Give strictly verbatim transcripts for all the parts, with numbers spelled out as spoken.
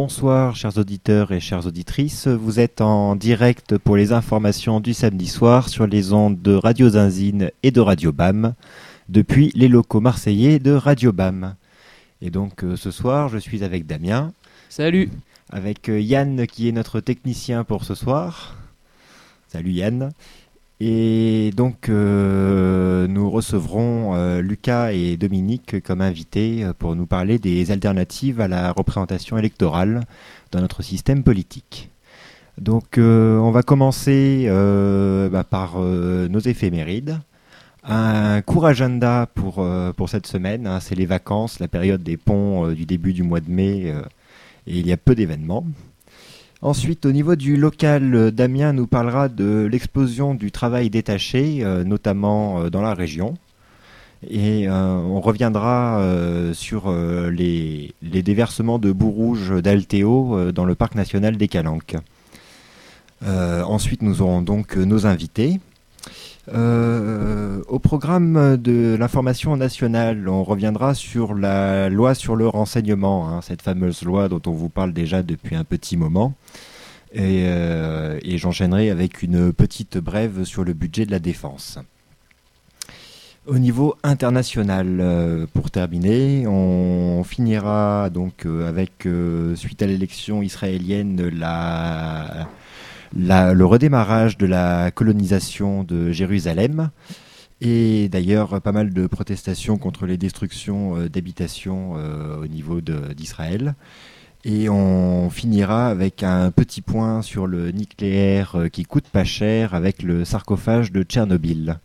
bonsoir chers auditeurs et chères auditrices, vous êtes en direct pour les informations du samedi soir sur les ondes de Radio Zinzine et de Radio B A M, depuis les locaux marseillais de Radio B A M. Et donc euh, ce soir je suis avec Damien. Salut. Avec euh, Yann qui est notre technicien pour ce soir. Salut Yann. Et donc euh, nous recevrons euh, Lucas et Dominique comme invités pour nous parler des alternatives à la représentation électorale dans notre système politique. Donc euh, on va commencer euh, bah, par euh, nos éphémérides. Un court agenda pour, euh, pour cette semaine, hein, c'est les vacances, la période des ponts euh, du début du mois de mai, euh, et il y a peu d'événements. Ensuite, au niveau du local, Damien nous parlera de l'explosion du travail détaché, euh, notamment euh, dans la région. Et euh, on reviendra euh, sur euh, les, les déversements de boue rouge d'Altéo euh, dans le parc national des Calanques. Euh, ensuite, nous aurons donc nos invités. Euh, au programme de l'information nationale, on reviendra sur la loi sur le renseignement, hein, cette fameuse loi dont on vous parle déjà depuis un petit moment. Et, euh, et j'enchaînerai avec une petite brève sur le budget de la défense. Au niveau international, euh, pour terminer, on finira donc euh, avec, euh, suite à l'élection israélienne, la... La, le redémarrage de la colonisation de Jérusalem et d'ailleurs pas mal de protestations contre les destructions euh, d'habitations euh, au niveau de, d'Israël. Et on finira avec un petit point sur le nucléaire euh, qui coûte pas cher avec le sarcophage de Tchernobyl.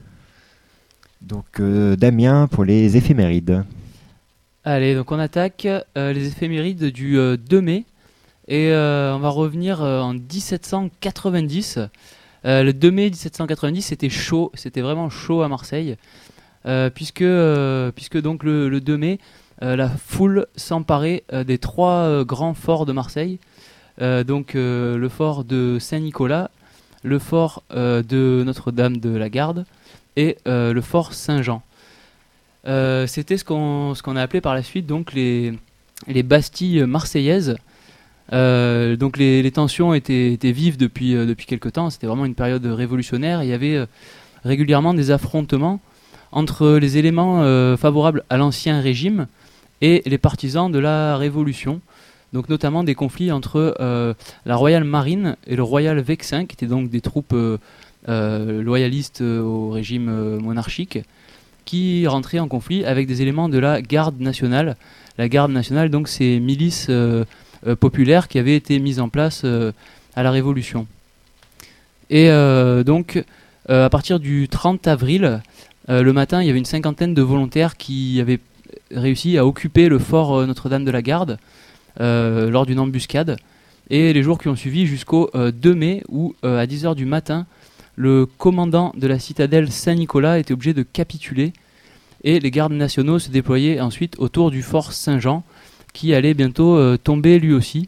Donc euh, Damien pour les éphémérides. Allez, donc on attaque euh, les éphémérides du euh, deux mai. Et euh, on va revenir euh, en dix-sept cent quatre-vingt-dix. Euh, le deux mai dix-sept cent quatre-vingt-dix, c'était chaud, c'était vraiment chaud à Marseille, euh, puisque, euh, puisque donc le, le deux mai, euh, la foule s'emparait euh, des trois euh, grands forts de Marseille. Euh, donc euh, le fort de Saint-Nicolas, le fort euh, de Notre-Dame de la Garde et euh, le fort Saint-Jean. Euh, c'était ce qu'on, ce qu'on a appelé par la suite donc les, les bastilles marseillaises. Euh, donc les, les tensions étaient, étaient vives depuis, euh, depuis quelque temps, c'était vraiment une période révolutionnaire, il y avait euh, régulièrement des affrontements entre les éléments euh, favorables à l'ancien régime et les partisans de la révolution, donc notamment des conflits entre euh, la Royal Marine et le Royal Vexin, qui étaient donc des troupes euh, euh, loyalistes au régime euh, monarchique, qui rentraient en conflit avec des éléments de la Garde nationale. La Garde nationale, donc ces milices euh, Euh, populaire qui avait été mise en place euh, à la Révolution. Et euh, donc, euh, à partir du trente avril, euh, le matin, il y avait une cinquantaine de volontaires qui avaient réussi à occuper le fort euh, Notre-Dame de la Garde euh, lors d'une embuscade. Et les jours qui ont suivi jusqu'au euh, deux mai, où euh, à dix heures du matin, le commandant de la citadelle Saint-Nicolas était obligé de capituler et les gardes nationaux se déployaient ensuite autour du fort Saint-Jean, qui allait bientôt euh, tomber lui aussi,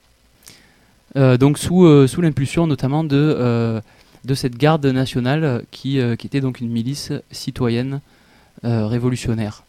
euh, donc sous, euh, sous l'impulsion notamment de, euh, de cette garde nationale qui, euh, qui était donc une milice citoyenne euh, révolutionnaire.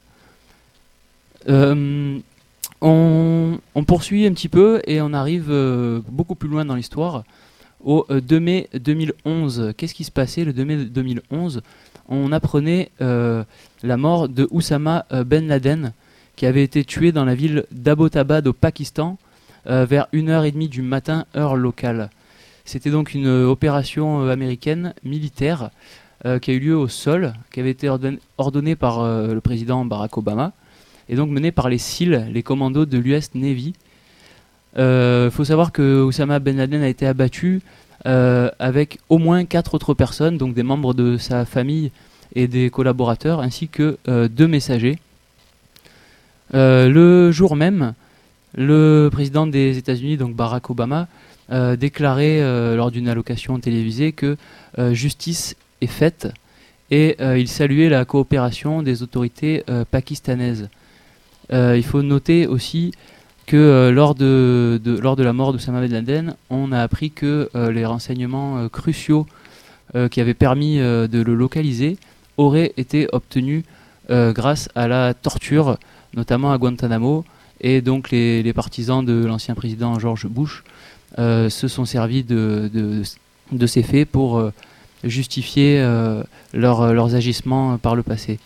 Euh, on, on poursuit un petit peu et on arrive euh, beaucoup plus loin dans l'histoire, au euh, deux mai deux mille onze. Qu'est-ce qui se passait le deux mai deux mille onze? On apprenait euh, la mort de Oussama Ben Laden, qui avait été tué dans la ville d'Abbottabad au Pakistan euh, vers une heure trente du matin, heure locale. C'était donc une euh, opération euh, américaine militaire euh, qui a eu lieu au sol, qui avait été ordonné, ordonnée par euh, le président Barack Obama, et donc menée par les SEAL, les commandos de l'U S Navy. Il euh, faut savoir que Oussama Ben Laden a été abattu euh, avec au moins quatre autres personnes, donc des membres de sa famille et des collaborateurs, ainsi que euh, deux messagers. Euh, le jour même, le président des États-Unis, donc Barack Obama, euh, déclarait euh, lors d'une allocation télévisée que euh, justice est faite et euh, il saluait la coopération des autorités euh, pakistanaises. Euh, il faut noter aussi que euh, lors, de, de, lors de la mort d'Oussama Ben Laden, on a appris que euh, les renseignements euh, cruciaux euh, qui avaient permis euh, de le localiser auraient été obtenus euh, grâce à la torture, notamment à Guantanamo, Et donc les, les partisans de l'ancien président George Bush euh, se sont servis de, de, de ces faits pour euh, justifier euh, leur, leurs agissements par le passé.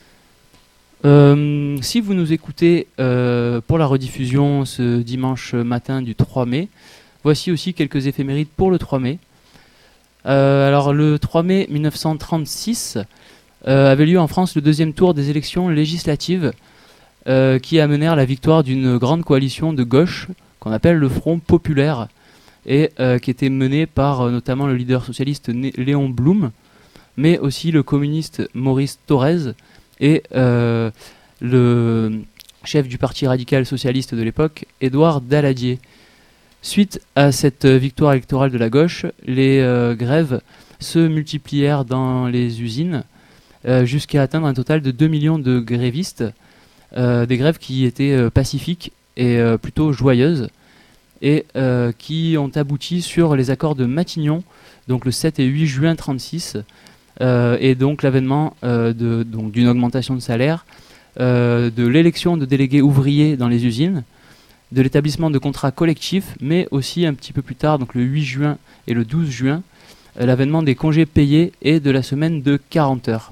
Euh, si vous nous écoutez euh, pour la rediffusion ce dimanche matin du trois mai, voici aussi quelques éphémérides pour le trois mai. Euh, alors le trois mai mille neuf cent trente-six euh, avait lieu en France le deuxième tour des élections législatives euh, qui amenèrent la victoire d'une grande coalition de gauche qu'on appelle le Front Populaire et euh, qui était menée par euh, notamment le leader socialiste Né- Léon Blum, mais aussi le communiste Maurice Thorez et euh, le chef du parti radical socialiste de l'époque, Édouard Daladier. Suite à cette victoire électorale de la gauche, les euh, grèves se multiplièrent dans les usines euh, jusqu'à atteindre un total de deux millions de grévistes, euh, des grèves qui étaient euh, pacifiques et euh, plutôt joyeuses et euh, qui ont abouti sur les accords de Matignon, donc le sept et huit juin trente-six, euh, et donc l'avènement euh, de, donc, d'une augmentation de salaire, euh, de l'élection de délégués ouvriers dans les usines, de l'établissement de contrats collectifs, mais aussi un petit peu plus tard, donc le huit juin et le douze juin, euh, l'avènement des congés payés et de la semaine de quarante heures.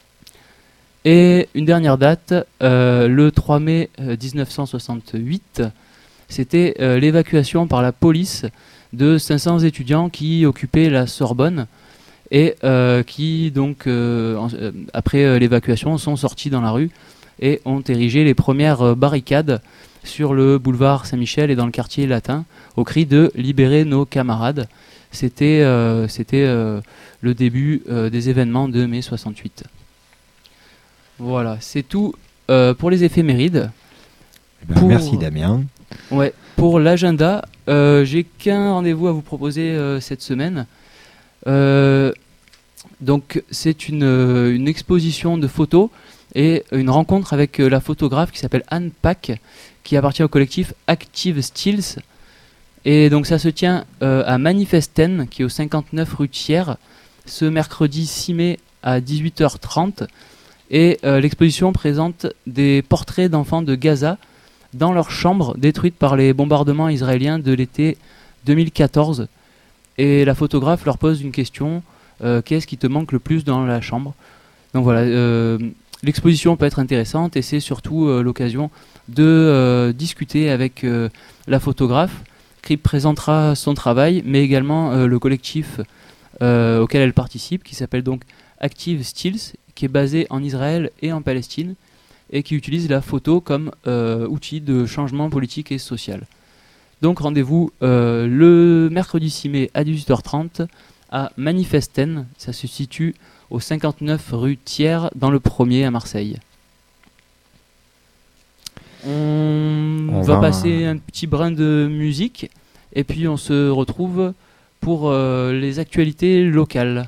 Et une dernière date, euh, le trois mai euh, dix-neuf cent soixante-huit, c'était euh, l'évacuation par la police de cinq cents étudiants qui occupaient la Sorbonne et euh, qui, donc, euh, en, euh, après euh, l'évacuation, sont sortis dans la rue et ont érigé les premières euh, barricades sur le boulevard Saint-Michel et dans le quartier latin, au cri de « Libérez nos camarades ». C'était, euh, c'était euh, le début euh, des événements de mai soixante-huit. Voilà, c'est tout euh, pour les éphémérides. Eh ben, pour... Merci Damien. Ouais, pour l'agenda, euh, j'ai qu'un rendez-vous à vous proposer euh, cette semaine. Euh, donc c'est une, euh, une exposition de photos et une rencontre avec euh, la photographe qui s'appelle Anne Pack, qui appartient au collectif Active Stills. Et donc ça se tient euh, à Manifesten, qui est au cinquante-neuf rue Thiers, ce mercredi six mai à dix-huit heures trente. Et euh, l'exposition présente des portraits d'enfants de Gaza dans leurs chambres détruites par les bombardements israéliens de l'été deux mille quatorze. Et la photographe leur pose une question, euh, qu'est-ce qui te manque le plus dans la chambre ? Donc voilà, euh, l'exposition peut être intéressante et c'est surtout euh, l'occasion de euh, discuter avec euh, la photographe qui présentera son travail, mais également euh, le collectif euh, auquel elle participe, qui s'appelle donc Active Stills, qui est basé en Israël et en Palestine, et qui utilise la photo comme euh, outil de changement politique et social. Donc rendez-vous euh, le mercredi six mai à dix-huit heures trente à Manifesten, ça se situe au cinquante-neuf rue Thiers, dans le premier à Marseille. On, On va va... passer un petit brin de musique, et puis on se retrouve pour euh, les actualités locales.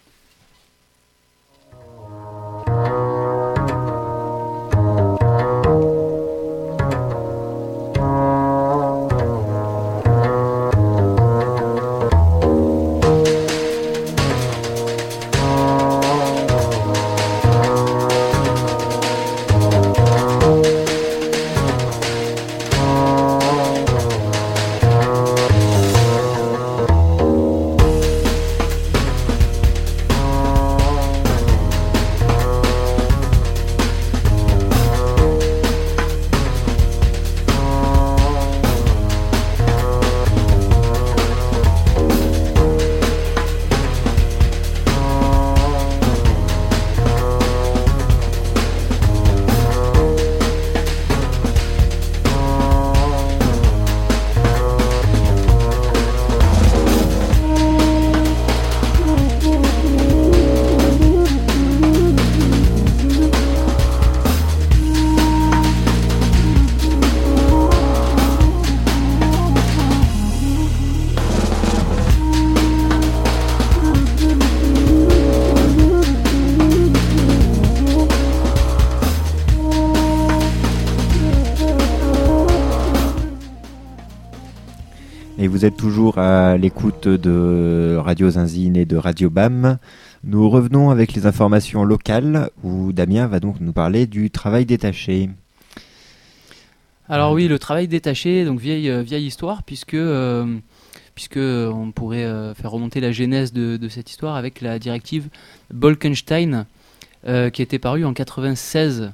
Et vous êtes toujours à l'écoute de Radio Zinzine et de Radio B A M. Nous revenons avec les informations locales où Damien va donc nous parler du travail détaché. Alors oui, le travail détaché, donc vieille, euh, vieille histoire, puisque, euh, puisque on pourrait euh, faire remonter la genèse de, de cette histoire avec la directive Bolkestein, euh, qui était parue en quatre-vingt-seize,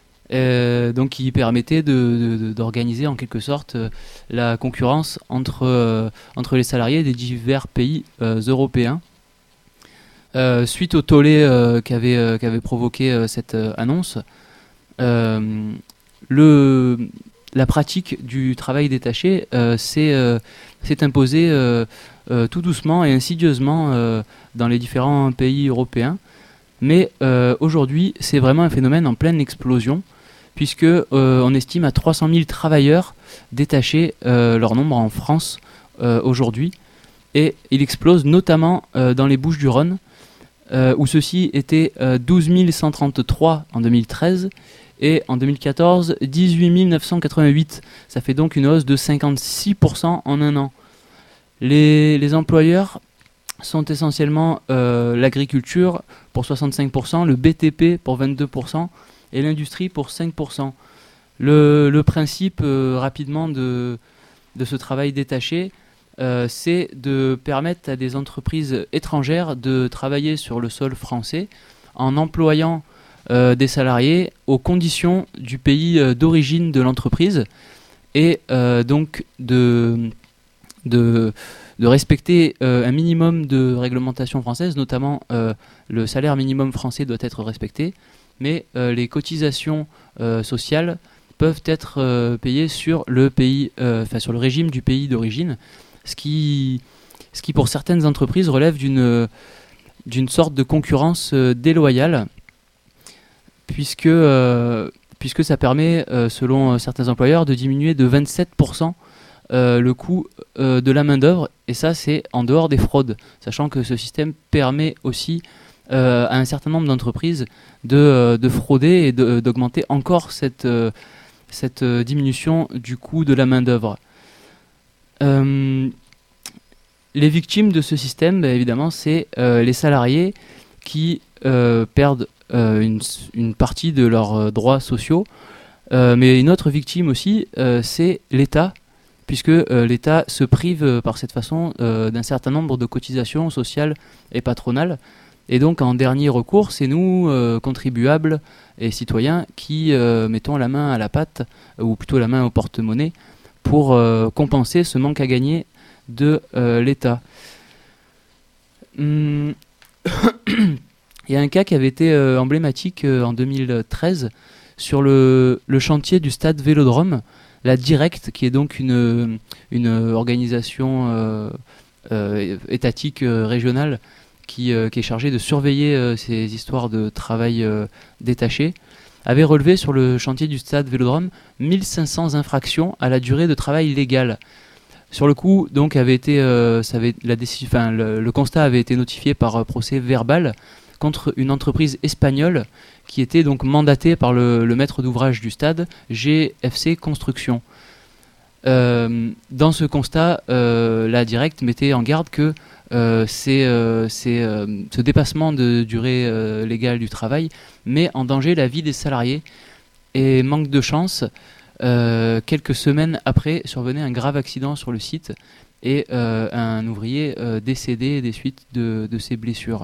euh, donc qui permettait de, de- d'organiser en quelque sorte euh, la concurrence entre, euh, entre les salariés des divers pays euh, européens. Euh, suite au tollé euh, qu'avait, euh, qu'avait provoqué euh, cette euh, annonce, euh, le, la pratique du travail détaché euh, s'est, euh, s'est imposée euh, euh, tout doucement et insidieusement euh, dans les différents pays européens. Mais euh, aujourd'hui, c'est vraiment un phénomène en pleine explosion, puisque euh, on estime à trois cent mille travailleurs détachés euh, leur nombre en France euh, aujourd'hui. Et il explose notamment euh, dans les Bouches-du-Rhône, euh, où ceux-ci étaient euh, douze mille cent trente-trois en deux mille treize et en deux mille quatorze dix-huit mille neuf cent quatre-vingt-huit. Ça fait donc une hausse de cinquante-six pour cent en un an. Les, les employeurs sont essentiellement euh, l'agriculture pour soixante-cinq pour cent, le B T P pour vingt-deux pour cent et l'industrie pour cinq pour cent. Le, le principe euh, rapidement de, de ce travail détaché, euh, c'est de permettre à des entreprises étrangères de travailler sur le sol français en employant euh, des salariés aux conditions du pays euh, d'origine de l'entreprise et euh, donc de, de, de respecter euh, un minimum de réglementation française, notamment euh, le salaire minimum français doit être respecté, mais euh, les cotisations euh, sociales peuvent être euh, payées sur le pays, euh, enfin sur le régime du pays d'origine, ce qui, ce qui pour certaines entreprises relève d'une, d'une sorte de concurrence euh, déloyale, puisque, euh, puisque ça permet, euh, selon certains employeurs, de diminuer de vingt-sept pour cent euh, le coût euh, de la main-d'œuvre, et ça c'est en dehors des fraudes, sachant que ce système permet aussi euh, à un certain nombre d'entreprises de, euh, de frauder et de, d'augmenter encore cette, euh, cette euh, diminution du coût de la main-d'œuvre. Euh, les victimes de ce système, bah, évidemment, c'est euh, les salariés qui euh, perdent euh, une, une partie de leurs euh, droits sociaux. Euh, mais une autre victime aussi, euh, c'est l'État, puisque euh, l'État se prive euh, par cette façon euh, d'un certain nombre de cotisations sociales et patronales. Et donc, en dernier recours, c'est nous, euh, contribuables et citoyens, qui euh, mettons la main à la pâte, ou plutôt la main au porte-monnaie, pour euh, compenser ce manque à gagner de euh, l'État. Hum, Il y a un cas qui avait été euh, emblématique euh, en deux mille treize sur le, le chantier du stade Vélodrome, la Directe, qui est donc une, une organisation euh, euh, étatique euh, régionale qui, euh, qui est chargée de surveiller euh, ces histoires de travail euh, détaché, avait relevé sur le chantier du stade Vélodrome mille cinq cents infractions à la durée de travail légale. Sur le coup, donc, avait été, euh, ça avait, la déci- enfin, le, le constat avait été notifié par euh, procès verbal contre une entreprise espagnole qui était donc mandatée par le, le maître d'ouvrage du stade, G F C Construction. Euh, dans ce constat, euh, la Directe mettait en garde que euh, c'est, euh, c'est, euh, ce dépassement de durée euh, légale du travail met en danger la vie des salariés. Et manque de chance, euh, quelques semaines après, survenait un grave accident sur le site et euh, un ouvrier euh, décédé des suites de, de ses blessures.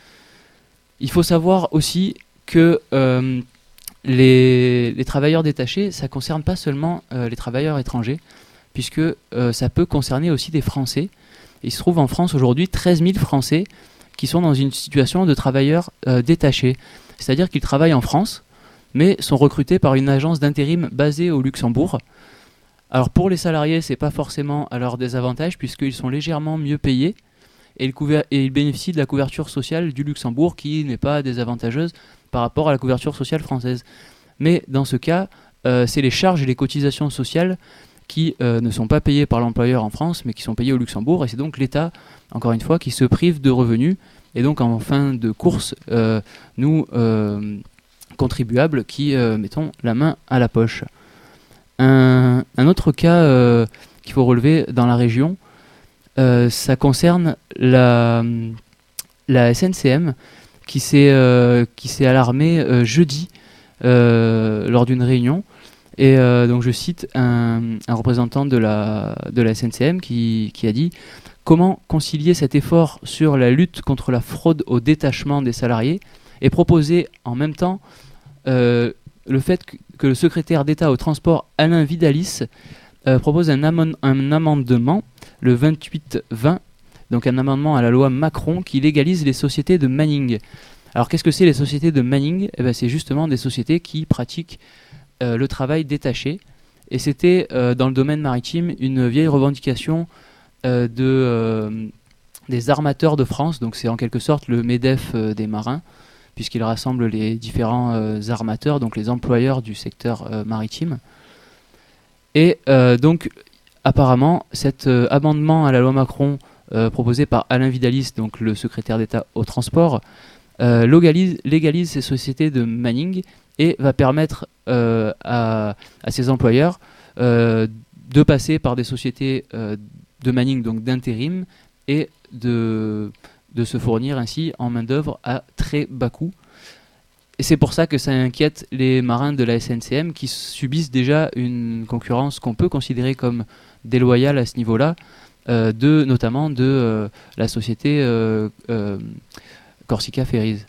Il faut savoir aussi que euh, les, les travailleurs détachés, ça ne concerne pas seulement euh, les travailleurs étrangers, puisque euh, ça peut concerner aussi des Français. Il se trouve en France aujourd'hui treize mille Français qui sont dans une situation de travailleurs euh, détachés. C'est-à-dire qu'ils travaillent en France, mais sont recrutés par une agence d'intérim basée au Luxembourg. Alors pour les salariés, ce n'est pas forcément à leur désavantage, puisqu'ils sont légèrement mieux payés, et ils, couver- et ils bénéficient de la couverture sociale du Luxembourg, qui n'est pas désavantageuse par rapport à la couverture sociale française. Mais dans ce cas, euh, c'est les charges et les cotisations sociales qui euh, ne sont pas payées par l'employeur en France, mais qui sont payées au Luxembourg, et c'est donc l'État, encore une fois, qui se prive de revenus, et donc en fin de course, euh, nous, euh, contribuables, qui euh, mettons la main à la poche. Un, un autre cas euh, qu'il faut relever dans la région, euh, ça concerne la, la S N C M, qui s'est, euh, qui s'est alarmée euh, jeudi, euh, lors d'une réunion, Et euh, donc je cite un, un représentant de la, de la S N C M qui, qui a dit « Comment concilier cet effort sur la lutte contre la fraude au détachement des salariés et proposer en même temps euh, le fait que, que le secrétaire d'État au transport Alain Vidalis euh, propose un, amon- un amendement, le vingt-huit vingt, donc un amendement à la loi Macron qui légalise les sociétés de Manning. » Alors qu'est-ce que c'est les sociétés de Manning ? Eh ben, c'est justement des sociétés qui pratiquent Euh, le travail détaché. Et c'était euh, dans le domaine maritime une vieille revendication euh, de, euh, des armateurs de France. Donc c'est en quelque sorte le MEDEF euh, des marins, puisqu'il rassemble les différents euh, armateurs, donc les employeurs du secteur euh, maritime. Et euh, donc apparemment cet euh, amendement à la loi Macron euh, proposé par Alain Vidalis, donc le secrétaire d'État au transport, euh, légalise, légalise ces sociétés de Manning et va permettre euh, à, à ces employeurs euh, de passer par des sociétés euh, de Manning, donc d'intérim, et de, de se fournir ainsi en main-d'œuvre à très bas coût. Et c'est pour ça que ça inquiète les marins de la S N C M qui subissent déjà une concurrence qu'on peut considérer comme déloyale à ce niveau-là, euh, de, notamment de euh, la société euh, euh, Corsica Ferries.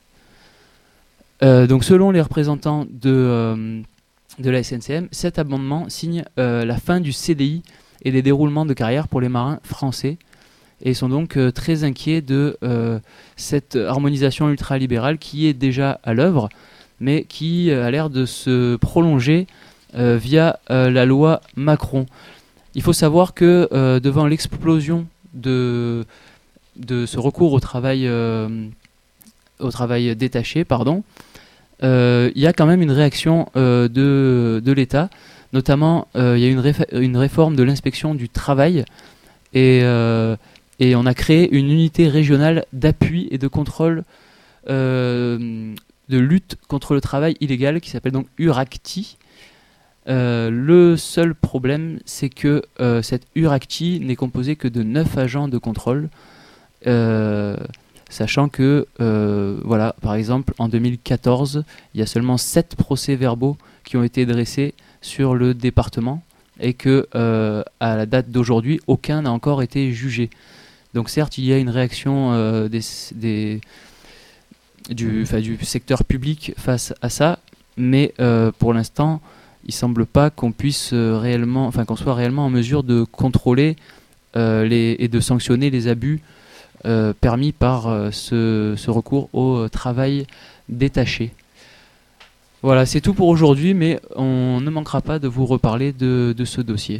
Euh, donc selon les représentants de, euh, de la S N C M, cet amendement signe euh, la fin du C D I et des déroulements de carrière pour les marins français et ils sont donc euh, très inquiets de euh, cette harmonisation ultralibérale qui est déjà à l'œuvre mais qui euh, a l'air de se prolonger euh, via euh, la loi Macron. Il faut savoir que euh, devant l'explosion de, de ce recours au travail, euh, au travail détaché, pardon, il euh, y a quand même une réaction euh, de, de l'État. Notamment, il euh, y a une, réfa- une réforme de l'inspection du travail et, euh, et on a créé une unité régionale d'appui et de contrôle euh, de lutte contre le travail illégal qui s'appelle donc URACTI. Euh, le seul problème, c'est que euh, cette URACTI n'est composée que de neuf agents de contrôle. Euh, Sachant que, euh, voilà, par exemple, en deux mille quatorze, il y a seulement sept procès-verbaux qui ont été dressés sur le département et que, euh, à la date d'aujourd'hui, aucun n'a encore été jugé. Donc, certes, il y a une réaction euh, des, des, du, du secteur public face à ça, mais euh, pour l'instant, il ne semble pas qu'on puisse euh, réellement, enfin, qu'on soit réellement en mesure de contrôler euh, les, et de sanctionner les abus Euh, permis par euh, ce, ce recours au euh, travail détaché. Voilà, c'est tout pour aujourd'hui, mais on ne manquera pas de vous reparler de, de ce dossier.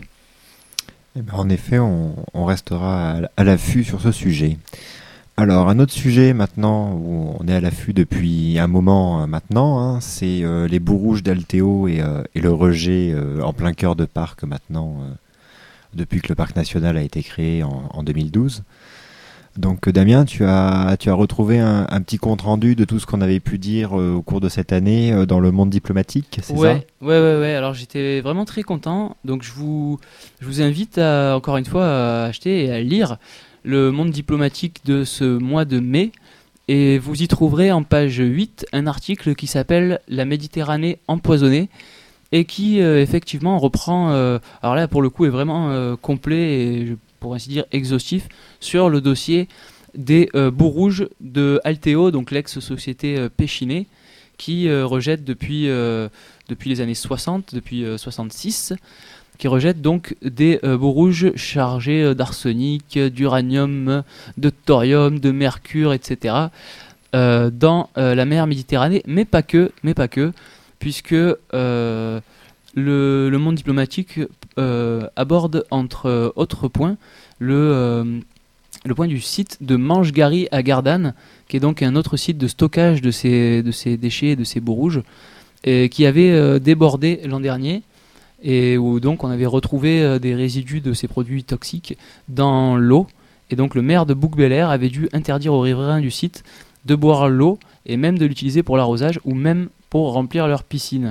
Eh ben, en effet, on, on restera à, à l'affût sur ce sujet. Alors, un autre sujet maintenant, où on est à l'affût depuis un moment euh, maintenant, hein, c'est euh, les boues rouges d'Altéo et, euh, et le rejet euh, en plein cœur de parc maintenant, euh, depuis que le parc national a été créé en, en deux mille douze. Donc Damien, tu as, tu as retrouvé un, un petit compte-rendu de tout ce qu'on avait pu dire euh, au cours de cette année euh, dans le monde diplomatique, c'est ouais, ça ? Ouais, ouais, ouais. Alors j'étais vraiment très content. Donc je vous, je vous invite à, encore une fois à acheter et à lire le monde diplomatique de ce mois de mai. Et vous y trouverez en page huit un article qui s'appelle « La Méditerranée empoisonnée » et qui euh, effectivement reprend, euh, alors là pour le coup est vraiment euh, complet et je pour ainsi dire exhaustif sur le dossier des euh, boues rouges de Altéo, donc l'ex-société euh, Péchinet, qui euh, rejette depuis, euh, depuis les années soixante, depuis euh, soixante-six, qui rejette donc des euh, boues rouges chargées euh, d'arsenic, d'uranium, de thorium, de mercure, et cetera euh, dans euh, la mer Méditerranée, mais pas que, mais pas que, puisque euh, le, le monde diplomatique euh, aborde entre euh, autres points le, euh, le point du site de Manche-Gary à Gardanne, qui est donc un autre site de stockage de ces, de ces déchets et de ces boues rouges, et qui avait euh, débordé l'an dernier, et où donc on avait retrouvé euh, des résidus de ces produits toxiques dans l'eau. Et donc le maire de Bouc-Bel-Air avait dû interdire aux riverains du site de boire l'eau, et même de l'utiliser pour l'arrosage, ou même pour remplir leur piscine.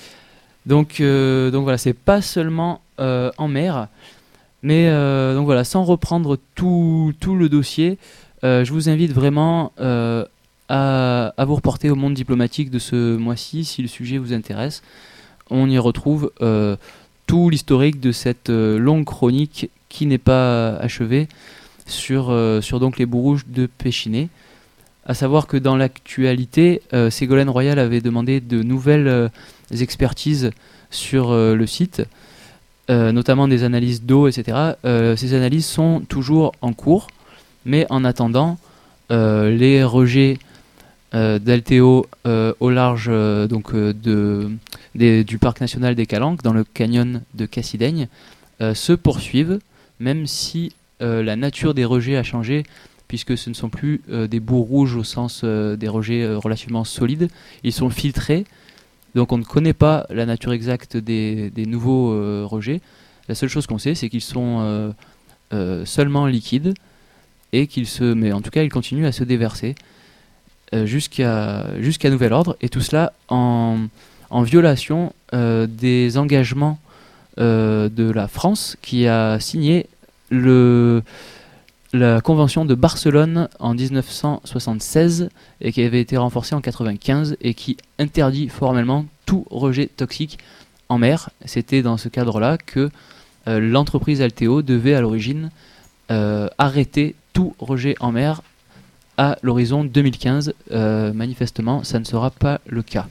Donc, euh, donc voilà, c'est pas seulement euh, en mer, mais euh, donc voilà, sans reprendre tout, tout le dossier, euh, je vous invite vraiment euh, à, à vous reporter au monde diplomatique de ce mois-ci si le sujet vous intéresse. on y retrouve euh, tout l'historique de cette euh, longue chronique qui n'est pas achevée sur, euh, sur donc les boues rouges de Péchiné. À savoir que dans l'actualité, euh, Ségolène Royal avait demandé de nouvelles euh, expertises sur euh, le site, euh, notamment des analyses d'eau, et cetera. Euh, ces analyses sont toujours en cours, mais en attendant, euh, les rejets euh, d'Altéo euh, au large euh, donc, euh, de, des, du parc national des Calanques, dans le canyon de Cassidaigne, euh, se poursuivent, même si euh, la nature des rejets a changé, puisque ce ne sont plus euh, des boues rouges au sens euh, des rejets euh, relativement solides. Ils sont filtrés, donc on ne connaît pas la nature exacte des, des nouveaux euh, rejets. La seule chose qu'on sait, c'est qu'ils sont euh, euh, seulement liquides, et qu'ils se, mais en tout cas, ils continuent à se déverser euh, jusqu'à, jusqu'à nouvel ordre, et tout cela en, en violation euh, des engagements euh, de la France, qui a signé le... la Convention de Barcelone en dix-neuf cent soixante-seize et qui avait été renforcée en quatre-vingt-quinze et qui interdit formellement tout rejet toxique en mer. C'était dans ce cadre-là que euh, l'entreprise Altéo devait à l'origine euh, arrêter tout rejet en mer à l'horizon deux mille quinze. Euh, manifestement, ça ne sera pas le cas.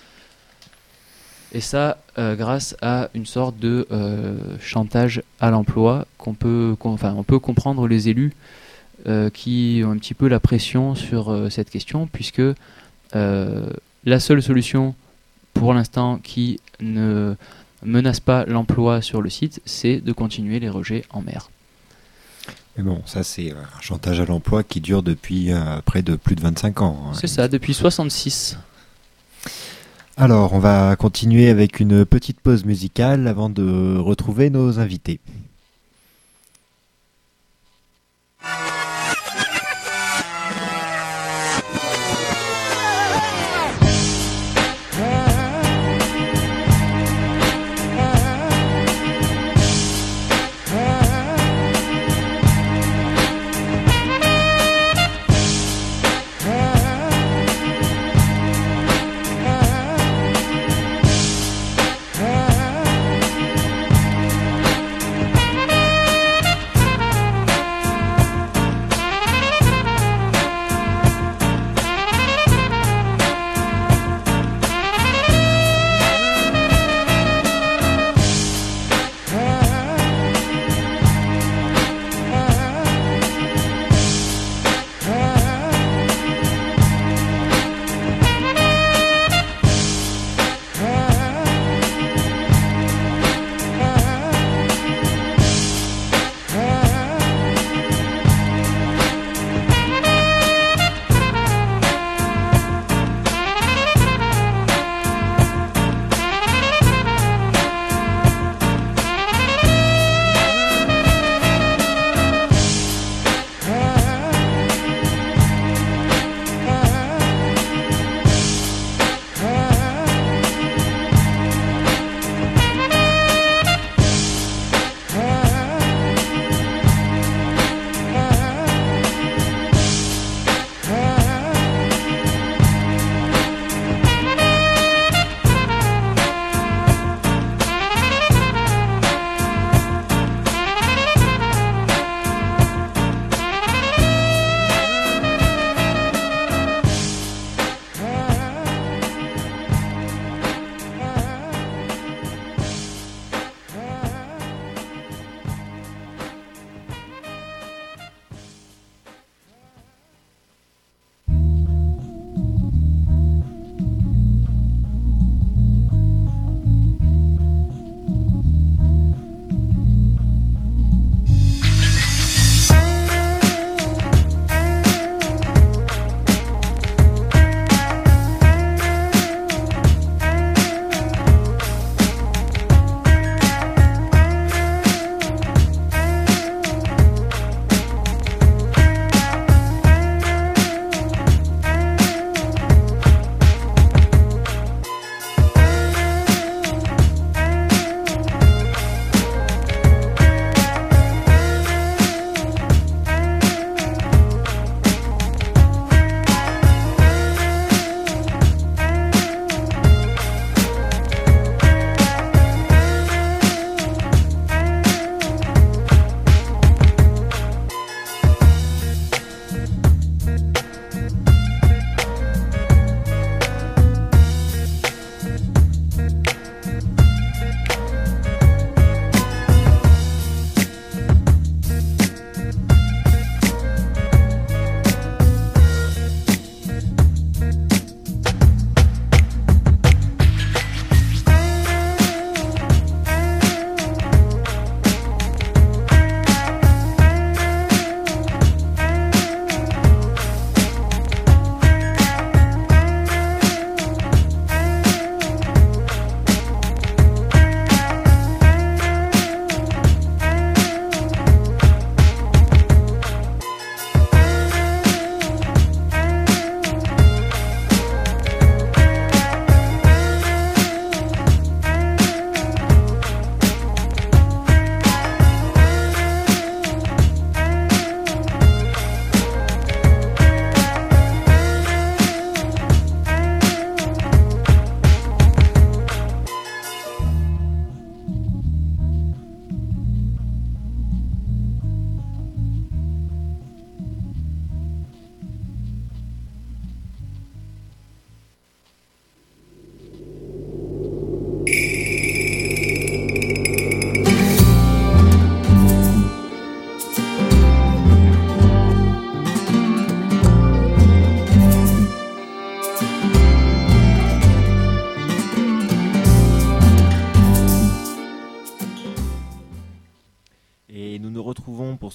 Et ça, euh, grâce à une sorte de euh, chantage à l'emploi qu'on peut, qu'on, enfin, on peut comprendre les élus euh, qui ont un petit peu la pression sur euh, cette question, puisque euh, la seule solution pour l'instant qui ne menace pas l'emploi sur le site, c'est de continuer les rejets en mer. Mais bon, ça c'est un chantage à l'emploi qui dure depuis euh, près de plus de vingt-cinq ans. Hein. C'est ça, depuis soixante-six. Alors, on va continuer avec une petite pause musicale avant de retrouver nos invités. Hey!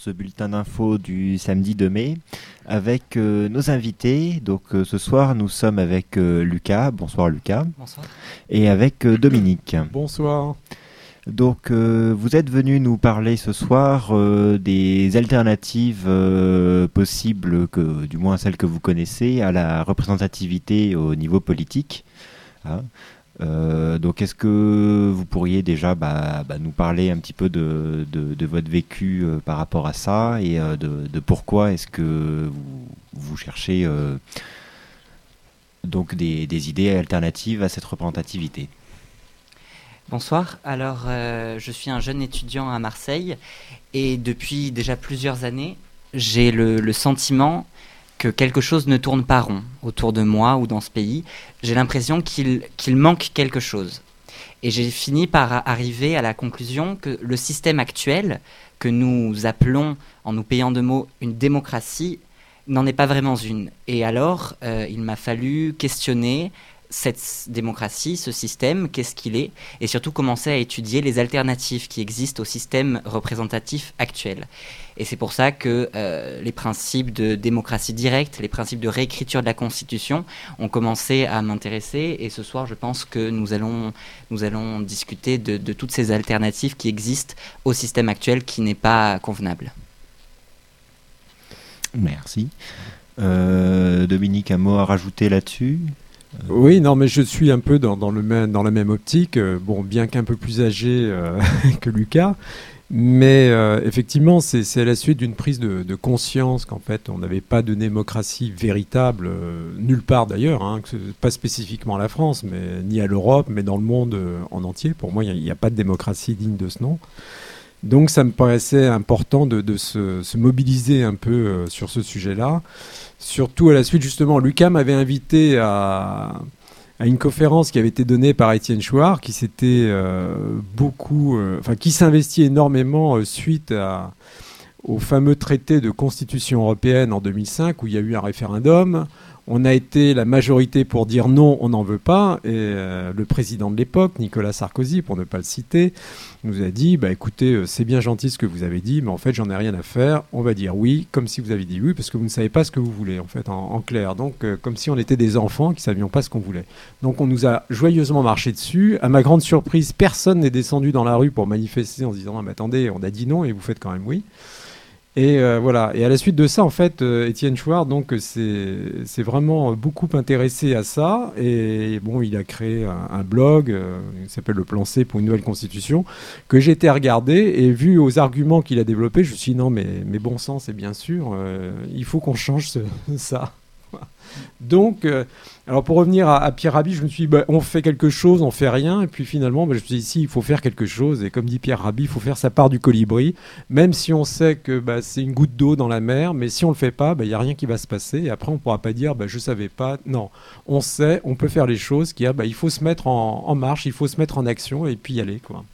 ce bulletin d'info du samedi deux mai avec euh, nos invités. Donc euh, ce soir, nous sommes avec euh, Lucas. Bonsoir Lucas. Bonsoir. Et avec euh, Dominique. Bonsoir. Donc euh, vous êtes venu nous parler ce soir euh, des alternatives euh, possibles, que, du moins celles que vous connaissez, à la représentativité au niveau politique. Hein. Euh, donc est-ce que vous pourriez déjà bah, bah, nous parler un petit peu de, de, de votre vécu euh, par rapport à ça et euh, de, de pourquoi est-ce que vous, vous cherchez euh, donc des, des idées alternatives à cette représentativité? Bonsoir, alors euh, je suis un jeune étudiant à Marseille et depuis déjà plusieurs années, j'ai le, le sentiment que quelque chose ne tourne pas rond autour de moi ou dans ce pays. J'ai l'impression qu'il, qu'il manque quelque chose. Et j'ai fini par arriver à la conclusion que le système actuel, que nous appelons, en nous payant de mots, une démocratie, n'en est pas vraiment une. Et alors, euh, il m'a fallu questionner cette démocratie, ce système, qu'est-ce qu'il est, et surtout commencer à étudier les alternatives qui existent au système représentatif actuel. Et c'est pour ça que euh, les principes de démocratie directe, les principes de réécriture de la Constitution ont commencé à m'intéresser, et ce soir je pense que nous allons, nous allons discuter de, de toutes ces alternatives qui existent au système actuel qui n'est pas convenable. Merci. Euh, Dominique, un mot à rajouter là-dessus ? Oui, non, mais je suis un peu dans, dans, le même, dans la même optique, euh, bon, bien qu'un peu plus âgé euh, que Lucas, mais euh, effectivement, c'est, c'est à la suite d'une prise de, de conscience qu'en fait, on n'avait pas de démocratie véritable, euh, nulle part d'ailleurs, hein, que, pas spécifiquement à la France, mais, ni à l'Europe, mais dans le monde euh, en entier. Pour moi, il n'y a, a pas de démocratie digne de ce nom. Donc ça me paraissait important de, de se, se mobiliser un peu euh, sur ce sujet-là. Surtout à la suite, justement, Lucas m'avait invité à, à une conférence qui avait été donnée par Étienne Chouard, qui s'était euh, beaucoup, euh, enfin qui s'investit énormément euh, suite à, au fameux traité de constitution européenne en deux mille cinq, où il y a eu un référendum. On a été la majorité pour dire non, on n'en veut pas. Et euh, le président de l'époque, Nicolas Sarkozy, pour ne pas le citer, nous a dit bah, écoutez, euh, c'est bien gentil ce que vous avez dit, mais en fait, j'en ai rien à faire. On va dire oui, comme si vous avez dit oui, parce que vous ne savez pas ce que vous voulez, en fait, en, en clair. Donc, euh, comme si on était des enfants qui ne savions pas ce qu'on voulait. Donc, on nous a joyeusement marché dessus. À ma grande surprise, personne n'est descendu dans la rue pour manifester en se disant ah, mais attendez, on a dit non et vous faites quand même oui. Et euh, voilà. Et à la suite de ça, en fait, euh, Étienne Chouard, donc, c'est, c'est vraiment beaucoup intéressé à ça. Et bon, il a créé un, un blog euh, qui s'appelle Le Plan C pour une nouvelle constitution, que j'ai été regarder. Et vu aux arguments qu'il a développés, je me suis dit non, mais, mais bon sang, c'est bien sûr, euh, il faut qu'on change ce, ça. Donc, euh, alors pour revenir à, à Pierre Rabhi, je me suis dit, bah, on fait quelque chose, on fait rien, et puis finalement, bah, je me suis dit, si, il faut faire quelque chose, et comme dit Pierre Rabhi, il faut faire sa part du colibri, même si on sait que bah, c'est une goutte d'eau dans la mer, mais si on le fait pas, il bah, n'y a rien qui va se passer, et après on pourra pas dire, bah, je savais pas, non, on sait, on peut faire les choses, qu'il y a, bah, il faut se mettre en, en marche, il faut se mettre en action, et puis y aller, quoi.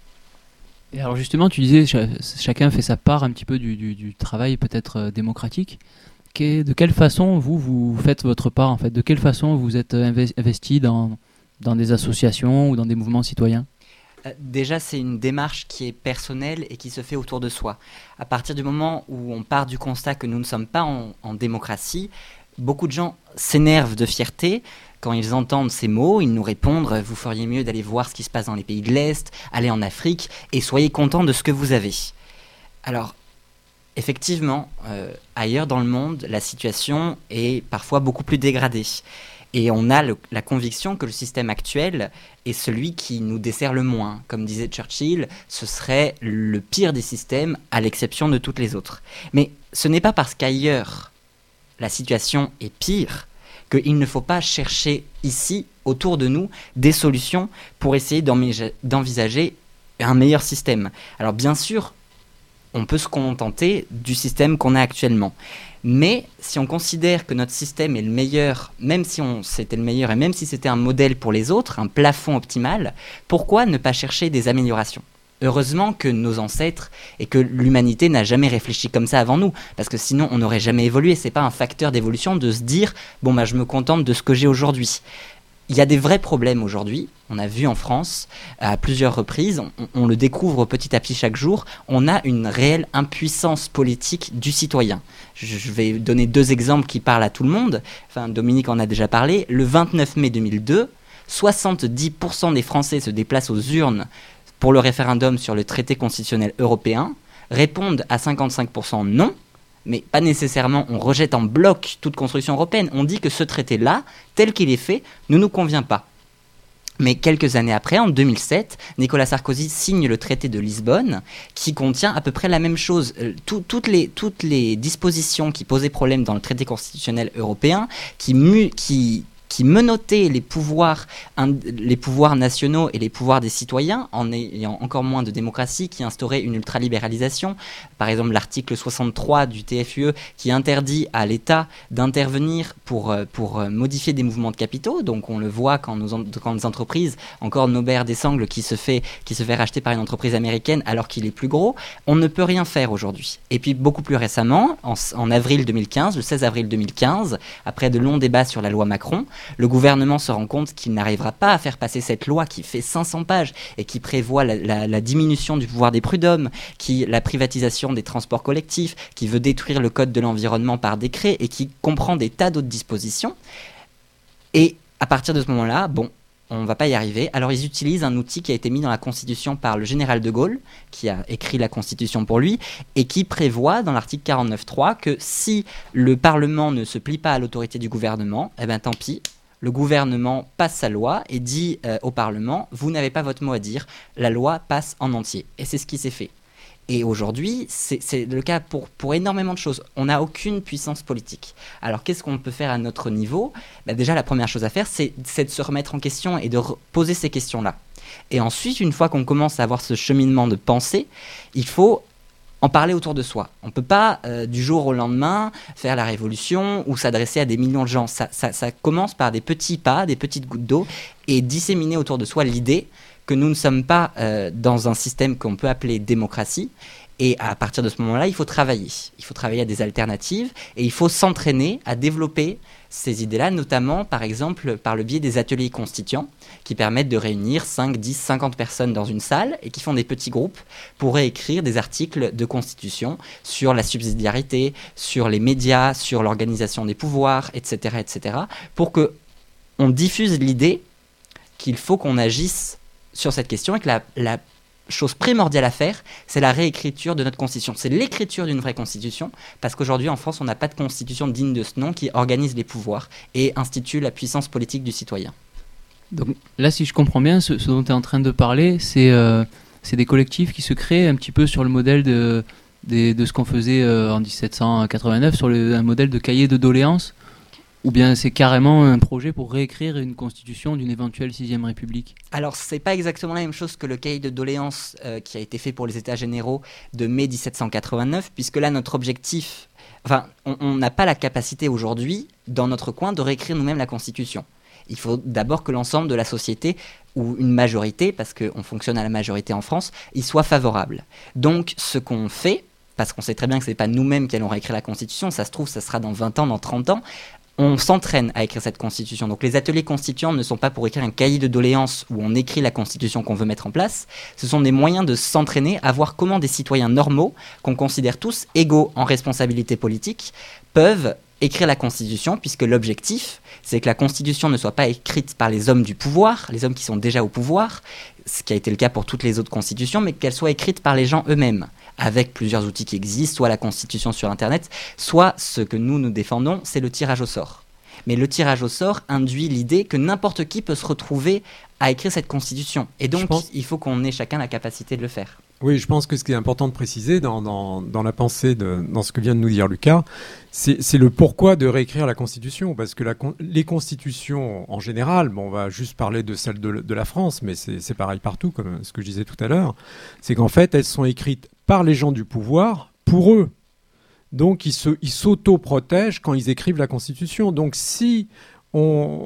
Et alors justement, tu disais, ch- chacun fait sa part un petit peu du, du, du travail peut-être euh, démocratique. De quelle façon vous, vous faites votre part en fait? De quelle façon vous êtes investi dans, dans des associations ou dans des mouvements citoyens? Déjà, c'est une démarche qui est personnelle et qui se fait autour de soi. À partir du moment où on part du constat que nous ne sommes pas en, en démocratie, beaucoup de gens s'énervent de fierté. Quand ils entendent ces mots, ils nous répondent « Vous feriez mieux d'aller voir ce qui se passe dans les pays de l'Est, aller en Afrique et soyez contents de ce que vous avez. » Alors, effectivement, euh, ailleurs dans le monde, la situation est parfois beaucoup plus dégradée. Et on a le, la conviction que le système actuel est celui qui nous dessert le moins. Comme disait Churchill, ce serait le pire des systèmes à l'exception de toutes les autres. Mais ce n'est pas parce qu'ailleurs la situation est pire qu'il ne faut pas chercher ici, autour de nous, des solutions pour essayer d'envisager un meilleur système. Alors bien sûr, on peut se contenter du système qu'on a actuellement. Mais si on considère que notre système est le meilleur, même si on, c'était le meilleur et même si c'était un modèle pour les autres, un plafond optimal, pourquoi ne pas chercher des améliorations ? Heureusement que nos ancêtres et que l'humanité n'a jamais réfléchi comme ça avant nous, parce que sinon on n'aurait jamais évolué. C'est pas un facteur d'évolution de se dire bon bah je me contente de ce que j'ai aujourd'hui. il y a des vrais problèmes aujourd'hui. On a vu en France, à plusieurs reprises, on, on le découvre petit à petit chaque jour, on a une réelle impuissance politique du citoyen. Je, je vais donner deux exemples qui parlent à tout le monde. Enfin, Dominique en a déjà parlé. Le vingt-neuf mai deux mille deux, soixante-dix pour cent des Français se déplacent aux urnes pour le référendum sur le traité constitutionnel européen, répondent à cinquante-cinq pour cent non, mais pas nécessairement on rejette en bloc toute construction européenne. On dit que ce traité-là, tel qu'il est fait, ne nous convient pas. Mais quelques années après, en deux mille sept, Nicolas Sarkozy signe le traité de Lisbonne qui contient à peu près la même chose. Tout, toutes, les, toutes les dispositions qui posaient problème dans le traité constitutionnel européen, qui, mu, qui, qui menottaient les pouvoirs, un, les pouvoirs nationaux et les pouvoirs des citoyens en ayant encore moins de démocratie, qui instaurait une ultralibéralisation. Par exemple, l'article soixante-trois du T F U E qui interdit à l'État d'intervenir pour, pour modifier des mouvements de capitaux. Donc on le voit quand nos, quand nos entreprises, encore Norbert Desangles qui se, fait, qui se fait racheter par une entreprise américaine alors qu'il est plus gros, on ne peut rien faire aujourd'hui. Et puis beaucoup plus récemment, en, en avril deux mille quinze, le seize avril deux mille quinze, après de longs débats sur la loi Macron, le gouvernement se rend compte qu'il n'arrivera pas à faire passer cette loi qui fait cinq cents pages et qui prévoit la, la, la diminution du pouvoir des prud'hommes, qui, la privatisation des transports collectifs, qui veut détruire le code de l'environnement par décret et qui comprend des tas d'autres dispositions. Et à partir de ce moment-là, bon, on ne va pas y arriver. Alors ils utilisent un outil qui a été mis dans la Constitution par le général de Gaulle, qui a écrit la Constitution pour lui, et qui prévoit dans l'article quarante-neuf point trois que si le Parlement ne se plie pas à l'autorité du gouvernement, eh ben tant pis, le gouvernement passe sa loi et dit euh, au Parlement, vous n'avez pas votre mot à dire, la loi passe en entier. Et c'est ce qui s'est fait. Et aujourd'hui, c'est, c'est le cas pour, pour énormément de choses. On n'a aucune puissance politique. Alors, qu'est-ce qu'on peut faire à notre niveau ? Bah, déjà, la première chose à faire, c'est, c'est de se remettre en question et de re- poser ces questions-là. Et ensuite, une fois qu'on commence à avoir ce cheminement de pensée, il faut en parler autour de soi. On ne peut pas, euh, du jour au lendemain, faire la révolution ou s'adresser à des millions de gens. Ça, ça, ça commence par des petits pas, des petites gouttes d'eau, et disséminer autour de soi l'idée que nous ne sommes pas euh, dans un système qu'on peut appeler démocratie. Et à partir de ce moment-là, il faut travailler. Il faut travailler à des alternatives et il faut s'entraîner à développer ces idées-là, notamment, par exemple, par le biais des ateliers constituants qui permettent de réunir cinq, dix, cinquante personnes dans une salle et qui font des petits groupes pour réécrire des articles de constitution sur la subsidiarité, sur les médias, sur l'organisation des pouvoirs, et cetera, et cetera, pour qu'on diffuse l'idée qu'il faut qu'on agisse sur cette question et que la, la chose primordiale à faire, c'est la réécriture de notre constitution. C'est l'écriture d'une vraie constitution, parce qu'aujourd'hui en France, on n'a pas de constitution digne de ce nom qui organise les pouvoirs et institue la puissance politique du citoyen. Donc là, si je comprends bien, ce, ce dont tu es en train de parler, c'est, euh, c'est des collectifs qui se créent un petit peu sur le modèle de, de, de ce qu'on faisait euh, en dix-sept cent quatre-vingt-neuf, sur le, un modèle de cahier de doléances, ou bien c'est carrément un projet pour réécrire une constitution d'une éventuelle sixième République ? Alors, c'est pas exactement la même chose que le cahier de doléances euh, qui a été fait pour les États généraux de mai dix-sept cent quatre-vingt-neuf, puisque là, notre objectif... Enfin, on n'a pas la capacité aujourd'hui, dans notre coin, de réécrire nous-mêmes la Constitution. Il faut d'abord que l'ensemble de la société, ou une majorité, parce qu'on fonctionne à la majorité en France, y soit favorable. Donc, ce qu'on fait, parce qu'on sait très bien que ce n'est pas nous-mêmes qui allons réécrire la Constitution, ça se trouve, ça sera dans vingt ans, dans trente ans, on s'entraîne à écrire cette constitution. Donc les ateliers constituants ne sont pas pour écrire un cahier de doléances où on écrit la constitution qu'on veut mettre en place. Ce sont des moyens de s'entraîner à voir comment des citoyens normaux, qu'on considère tous égaux en responsabilité politique, peuvent écrire la constitution, puisque l'objectif, c'est que la constitution ne soit pas écrite par les hommes du pouvoir, les hommes qui sont déjà au pouvoir, ce qui a été le cas pour toutes les autres constitutions, mais qu'elle soit écrite par les gens eux-mêmes, avec plusieurs outils qui existent, soit la constitution sur Internet, soit ce que nous, nous défendons, c'est le tirage au sort. Mais le tirage au sort induit l'idée que n'importe qui peut se retrouver à écrire cette constitution. Et donc, pense... il faut qu'on ait chacun la capacité de le faire. Oui, je pense que ce qui est important de préciser dans, dans, dans la pensée, de, dans ce que vient de nous dire Lucas, c'est, c'est le pourquoi de réécrire la Constitution. Parce que la, les constitutions, en général, bon, on va juste parler de celle de, de la France, mais c'est, c'est pareil partout, comme ce que je disais tout à l'heure, c'est qu'en fait, elles sont écrites par les gens du pouvoir, pour eux. Donc, ils, se, ils s'auto-protègent quand ils écrivent la Constitution. Donc, si on...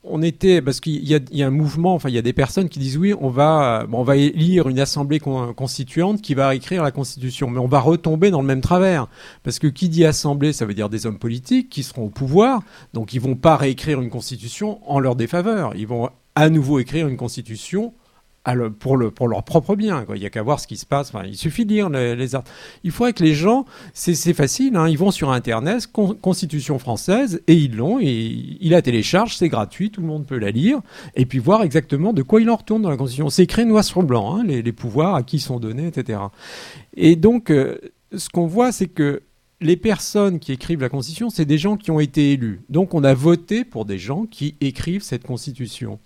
on était, parce qu'il y a, il y a un mouvement, enfin il y a des personnes qui disent oui, on va, bon, on va élire une assemblée con, constituante qui va écrire la Constitution, mais on va retomber dans le même travers, parce que qui dit assemblée, ça veut dire des hommes politiques qui seront au pouvoir, donc ils vont pas réécrire une Constitution en leur défaveur, ils vont à nouveau écrire une Constitution Le, pour, le, pour leur propre bien, quoi. Il n'y a qu'à voir ce qui se passe. Enfin, il suffit de lire les, les articles. Il faudrait que les gens, c'est, c'est facile, hein, ils vont sur Internet, con, Constitution française, et ils l'ont, et ils la téléchargent, c'est gratuit, tout le monde peut la lire, et puis voir exactement de quoi il en retourne dans la Constitution. C'est écrit noir sur blanc, hein, les, les pouvoirs, à qui sont donnés, et cetera. Et donc, euh, ce qu'on voit, c'est que les personnes qui écrivent la Constitution, c'est des gens qui ont été élus. Donc, on a voté pour des gens qui écrivent cette Constitution.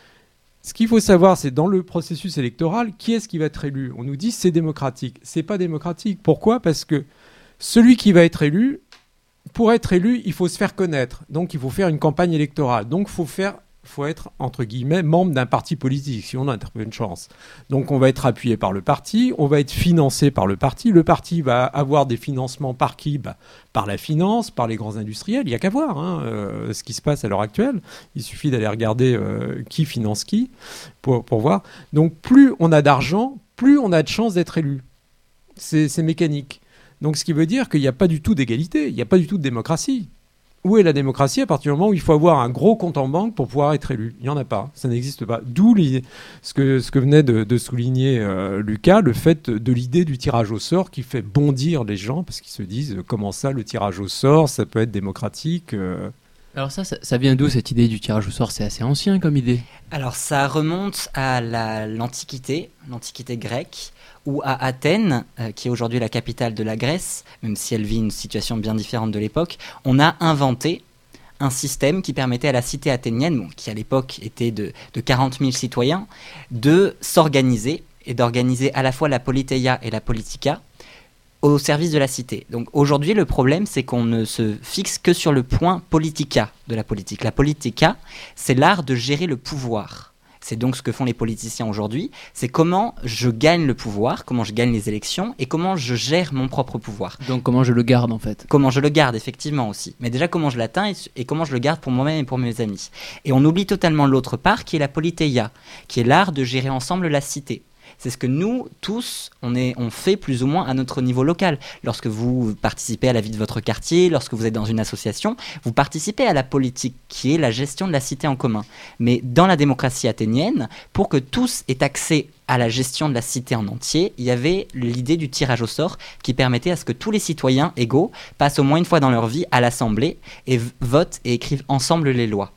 Ce qu'il faut savoir, c'est dans le processus électoral, qui est-ce qui va être élu ? On nous dit c'est démocratique. C'est pas démocratique. Pourquoi ? Parce que celui qui va être élu, pour être élu, il faut se faire connaître. Donc il faut faire une campagne électorale. Donc il faut faire, faut être, entre guillemets, membre d'un parti politique, si on a un peu une chance. Donc on va être appuyé par le parti, on va être financé par le parti. Le parti va avoir des financements par qui ? Bah, par la finance, par les grands industriels. Il n'y a qu'à voir hein, euh, ce qui se passe à l'heure actuelle. Il suffit d'aller regarder euh, qui finance qui pour, pour voir. Donc plus on a d'argent, plus on a de chances d'être élu. C'est, c'est mécanique. Donc ce qui veut dire qu'il n'y a pas du tout d'égalité, il n'y a pas du tout de démocratie. Où est la démocratie à partir du moment où il faut avoir un gros compte en banque pour pouvoir être élu ? Il n'y en a pas, ça n'existe pas. D'où l'idée, ce, que, ce que venait de, de souligner euh, Lucas, le fait de l'idée du tirage au sort qui fait bondir les gens parce qu'ils se disent euh, comment ça, le tirage au sort, ça peut être démocratique euh... Alors ça, ça, ça vient d'où cette idée du tirage au sort ? C'est assez ancien comme idée. Alors ça remonte à la, l'Antiquité, l'Antiquité grecque, où à Athènes, euh, qui est aujourd'hui la capitale de la Grèce, même si elle vit une situation bien différente de l'époque, on a inventé un système qui permettait à la cité athénienne, bon, qui à l'époque était de, de quarante mille citoyens, de s'organiser et d'organiser à la fois la politeia et la politica au service de la cité. Donc aujourd'hui, le problème, c'est qu'on ne se fixe que sur le point politica de la politique. La politica, c'est l'art de gérer le pouvoir. C'est donc ce que font les politiciens aujourd'hui. C'est comment je gagne le pouvoir, comment je gagne les élections et comment je gère mon propre pouvoir. Donc comment je le garde en fait. Comment je le garde, effectivement aussi. Mais déjà comment je l'atteins et, et comment je le garde pour moi-même et pour mes amis. Et on oublie totalement l'autre part qui est la politeia, qui est l'art de gérer ensemble la cité. C'est ce que nous, tous, on, est, on fait plus ou moins à notre niveau local. Lorsque vous participez à la vie de votre quartier, lorsque vous êtes dans une association, vous participez à la politique, qui est la gestion de la cité en commun. Mais dans la démocratie athénienne, pour que tous aient accès à la gestion de la cité en entier, il y avait l'idée du tirage au sort qui permettait à ce que tous les citoyens égaux passent au moins une fois dans leur vie à l'Assemblée et v- votent et écrivent ensemble les lois.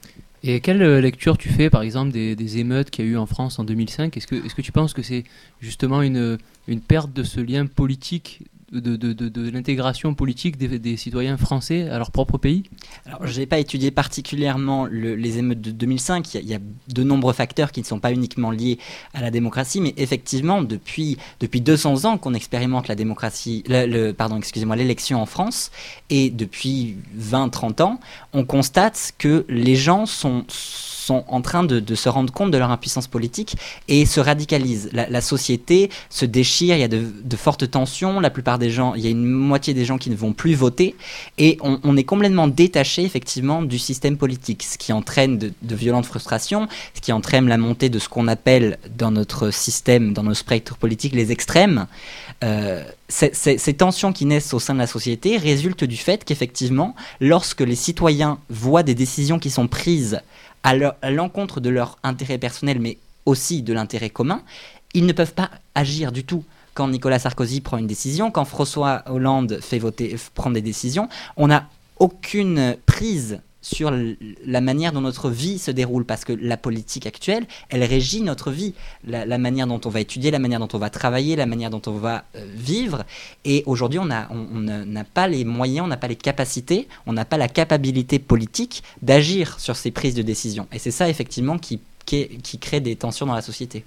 Et quelle lecture tu fais, par exemple, des, des émeutes qu'il y a eu en France en deux mille cinq ? Est-ce que, est-ce que tu penses que c'est justement une, une perte de ce lien politique, de, de, de, de l'intégration politique des, des citoyens français à leur propre pays ? Alors, je n'ai pas étudié particulièrement le, les émeutes de deux mille cinq. Il y, a, il y a de nombreux facteurs qui ne sont pas uniquement liés à la démocratie, mais effectivement, depuis, depuis deux cents ans qu'on expérimente la démocratie, le, le, pardon, excusez-moi, l'élection en France, et depuis vingt à trente ans, on constate que les gens sont... sont en train de, de se rendre compte de leur impuissance politique et se radicalisent. La, la société se déchire, il y a de, de fortes tensions, la plupart des gens, il y a une moitié des gens qui ne vont plus voter et on, on est complètement détaché effectivement du système politique, ce qui entraîne de, de violentes frustrations, ce qui entraîne la montée de ce qu'on appelle dans notre système, dans nos spectres politiques, les extrêmes. Euh, ces, ces, ces tensions qui naissent au sein de la société résultent du fait qu'effectivement, lorsque les citoyens voient des décisions qui sont prises à, leur, à l'encontre de leur intérêt personnel, mais aussi de l'intérêt commun, ils ne peuvent pas agir du tout. Quand Nicolas Sarkozy prend une décision, quand François Hollande fait voter, prend des décisions, on n'a aucune prise sur la manière dont notre vie se déroule, parce que la politique actuelle, elle régit notre vie, la, la manière dont on va étudier, la manière dont on va travailler, la manière dont on va euh, vivre, et aujourd'hui on n'a on, on n'a pas les moyens, on n'a pas les capacités, on n'a pas la capacité politique d'agir sur ces prises de décision, et c'est ça effectivement qui, qui, qui crée des tensions dans la société.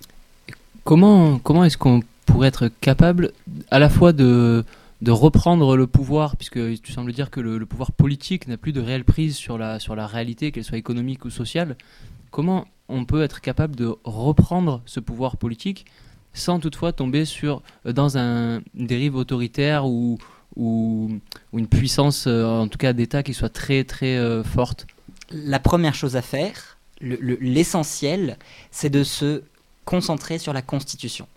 Comment, comment est-ce qu'on pourrait être capable à la fois de... de reprendre le pouvoir, puisque tu sembles dire que le, le pouvoir politique n'a plus de réelle prise sur la, sur la réalité, qu'elle soit économique ou sociale. Comment on peut être capable de reprendre ce pouvoir politique sans toutefois tomber sur, dans un, une dérive autoritaire ou, ou, ou une puissance, en tout cas d'État, qui soit très très euh, forte ? La première chose à faire, le, le, l'essentiel, c'est de se concentrer sur la Constitution.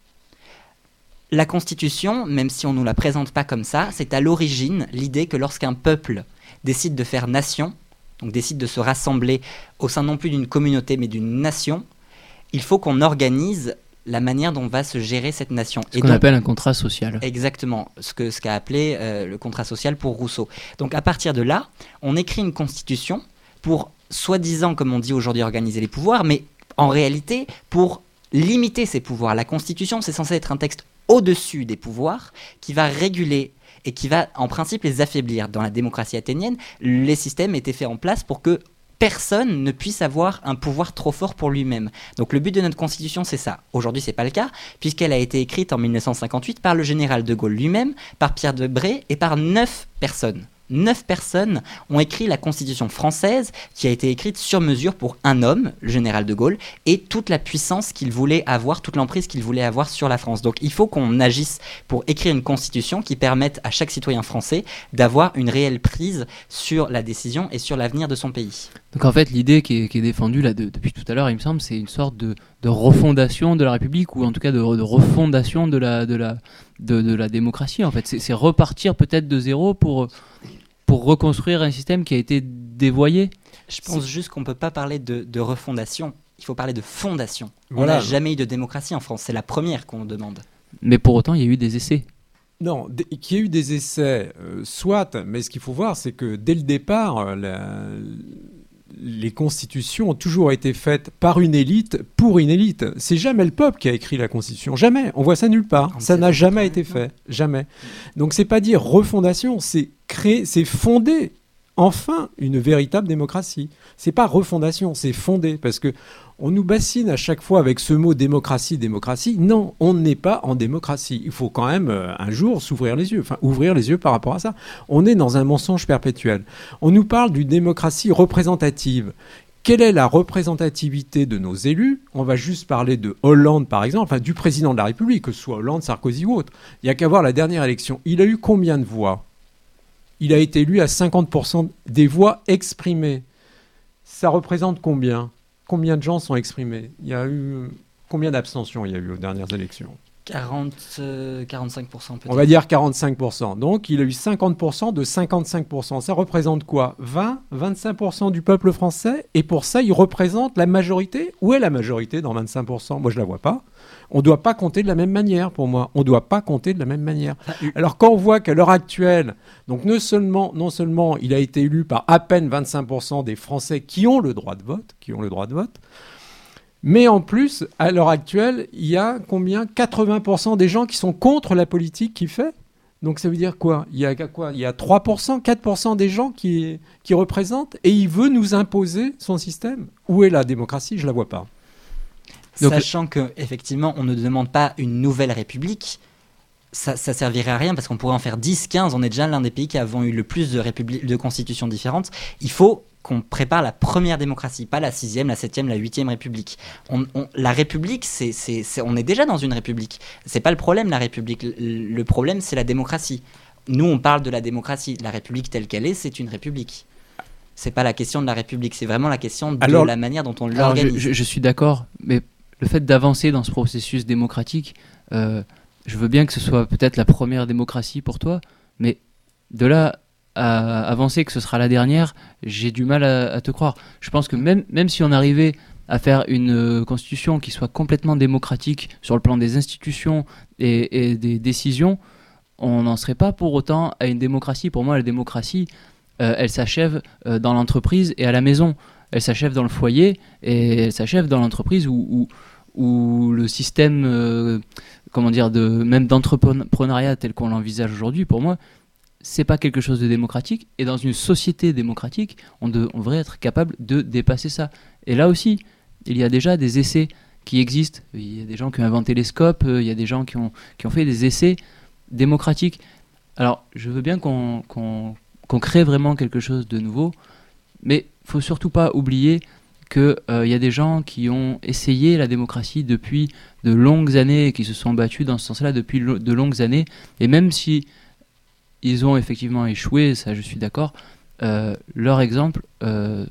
La Constitution, même si on ne nous la présente pas comme ça, c'est à l'origine l'idée que lorsqu'un peuple décide de faire nation, donc décide de se rassembler au sein non plus d'une communauté mais d'une nation, il faut qu'on organise la manière dont va se gérer cette nation. Ce Et qu'on donc, appelle un contrat social. Exactement, ce, que, ce qu'a appelé euh, le contrat social pour Rousseau. Donc à partir de là, on écrit une constitution pour, soi-disant, comme on dit aujourd'hui, organiser les pouvoirs, mais en réalité, pour limiter ces pouvoirs. La constitution, c'est censé être un texte au-dessus des pouvoirs qui va réguler et qui va en principe les affaiblir. Dans la démocratie athénienne, les systèmes étaient faits en place pour que personne ne puisse avoir un pouvoir trop fort pour lui-même. Donc le but de notre constitution, c'est ça. Aujourd'hui, c'est pas le cas, puisqu'elle a été écrite en dix-neuf cent cinquante-huit par le général de Gaulle lui-même, par Pierre de Bré et par neuf personnes. Neuf personnes ont écrit la Constitution française, qui a été écrite sur mesure pour un homme, le général de Gaulle, et toute la puissance qu'il voulait avoir, toute l'emprise qu'il voulait avoir sur la France. Donc il faut qu'on agisse pour écrire une Constitution qui permette à chaque citoyen français d'avoir une réelle prise sur la décision et sur l'avenir de son pays. Donc en fait, l'idée qui est, qui est défendue là, de, depuis tout à l'heure, il me semble, c'est une sorte de, de refondation de la République, ou en tout cas de, de refondation de la, de, la, de, de la démocratie. En fait, c'est, c'est repartir peut-être de zéro pour... pour reconstruire un système qui a été dévoyé. Je pense c'est... juste qu'on ne peut pas parler de, de refondation, il faut parler de fondation. Voilà. On n'a jamais eu de démocratie en France, c'est la première qu'on demande. Mais pour autant, il y a eu des essais. Non, d- qu'il y ait eu des essais, euh, soit, mais ce qu'il faut voir, c'est que dès le départ, la... les constitutions ont toujours été faites par une élite pour une élite. C'est jamais le peuple qui a écrit la constitution, jamais. On voit ça nulle part. Ça n'a jamais été fait, jamais. Donc c'est pas dire refondation, c'est créer, c'est fonder enfin une véritable démocratie. C'est pas refondation, c'est fonder, parce que on nous bassine à chaque fois avec ce mot démocratie, démocratie. Non, on n'est pas en démocratie. Il faut quand même euh, un jour s'ouvrir les yeux, enfin ouvrir les yeux par rapport à ça. On est dans un mensonge perpétuel. On nous parle d'une démocratie représentative. Quelle est la représentativité de nos élus ? On va juste parler de Hollande, par exemple, enfin du président de la République, que ce soit Hollande, Sarkozy ou autre. Il n'y a qu'à voir la dernière élection. Il a eu combien de voix ? Il a été élu à cinquante pour cent des voix exprimées. Ça représente combien ? Combien de gens sont exprimés ? Il y a eu combien d'abstentions il y a eu aux dernières élections ? quarante, euh, quarante-cinq pour cent peut-être. On va dire quarante-cinq pour cent. Donc il a eu cinquante pour cent de cinquante-cinq pour cent. Ça représente quoi ? vingt, vingt-cinq pour cent du peuple français. Et pour ça, il représente la majorité. Où est la majorité dans vingt-cinq pour cent ? Moi, je ne la vois pas. On ne doit pas compter de la même manière, pour moi. On ne doit pas compter de la même manière. Alors quand on voit qu'à l'heure actuelle, donc non seulement, non seulement il a été élu par à peine vingt-cinq pour cent des Français qui ont le droit de vote, qui ont le droit de vote, mais en plus, à l'heure actuelle, il y a combien ? quatre-vingts pour cent des gens qui sont contre la politique qu'il fait. Donc ça veut dire quoi ? Il y a quoi ? Il y a trois pour cent, quatre pour cent des gens qui, qui représentent, et il veut nous imposer son système. Où est la démocratie ? Je ne la vois pas. Donc, sachant qu'effectivement, on ne demande pas une nouvelle république, ça, ça servirait à rien parce qu'on pourrait en faire dix, quinze. On est déjà l'un des pays qui avons eu le plus de, républi- de constitutions différentes. Il faut qu'on prépare la première démocratie, pas la sixième, la septième, la huitième république. On, on, la république, c'est, c'est, c'est, on est déjà dans une république. C'est pas le problème, la république. Le, le problème, c'est la démocratie. Nous, on parle de la démocratie. La république telle qu'elle est, c'est une république. C'est pas la question de la république, c'est vraiment la question de alors, la manière dont on alors l'organise. Je, je, je suis d'accord, mais le fait d'avancer dans ce processus démocratique, euh, je veux bien que ce soit peut-être la première démocratie pour toi, mais de là à avancer que ce sera la dernière, j'ai du mal à, à te croire. Je pense que même, même si on arrivait à faire une euh, constitution qui soit complètement démocratique sur le plan des institutions et, et des décisions, on n'en serait pas pour autant à une démocratie. Pour moi, la démocratie, euh, elle s'achève euh, dans l'entreprise et à la maison. Elle s'achève dans le foyer et elle s'achève dans l'entreprise où, où, où le système, euh, comment dire, de, même d'entrepreneuriat tel qu'on l'envisage aujourd'hui, pour moi, c'est pas quelque chose de démocratique. Et dans une société démocratique, on, de, on devrait être capable de dépasser ça. Et là aussi, il y a déjà des essais qui existent. Il y a des gens qui ont inventé les scopes, il y a des gens qui ont, qui ont fait des essais démocratiques. Alors, je veux bien qu'on, qu'on, qu'on crée vraiment quelque chose de nouveau, mais il ne faut surtout pas oublier qu'il euh, y a des gens qui ont essayé la démocratie depuis de longues années et qui se sont battus dans ce sens-là depuis lo- de longues années. Et même si ils ont effectivement échoué, ça je suis d'accord, euh, leur exemple euh,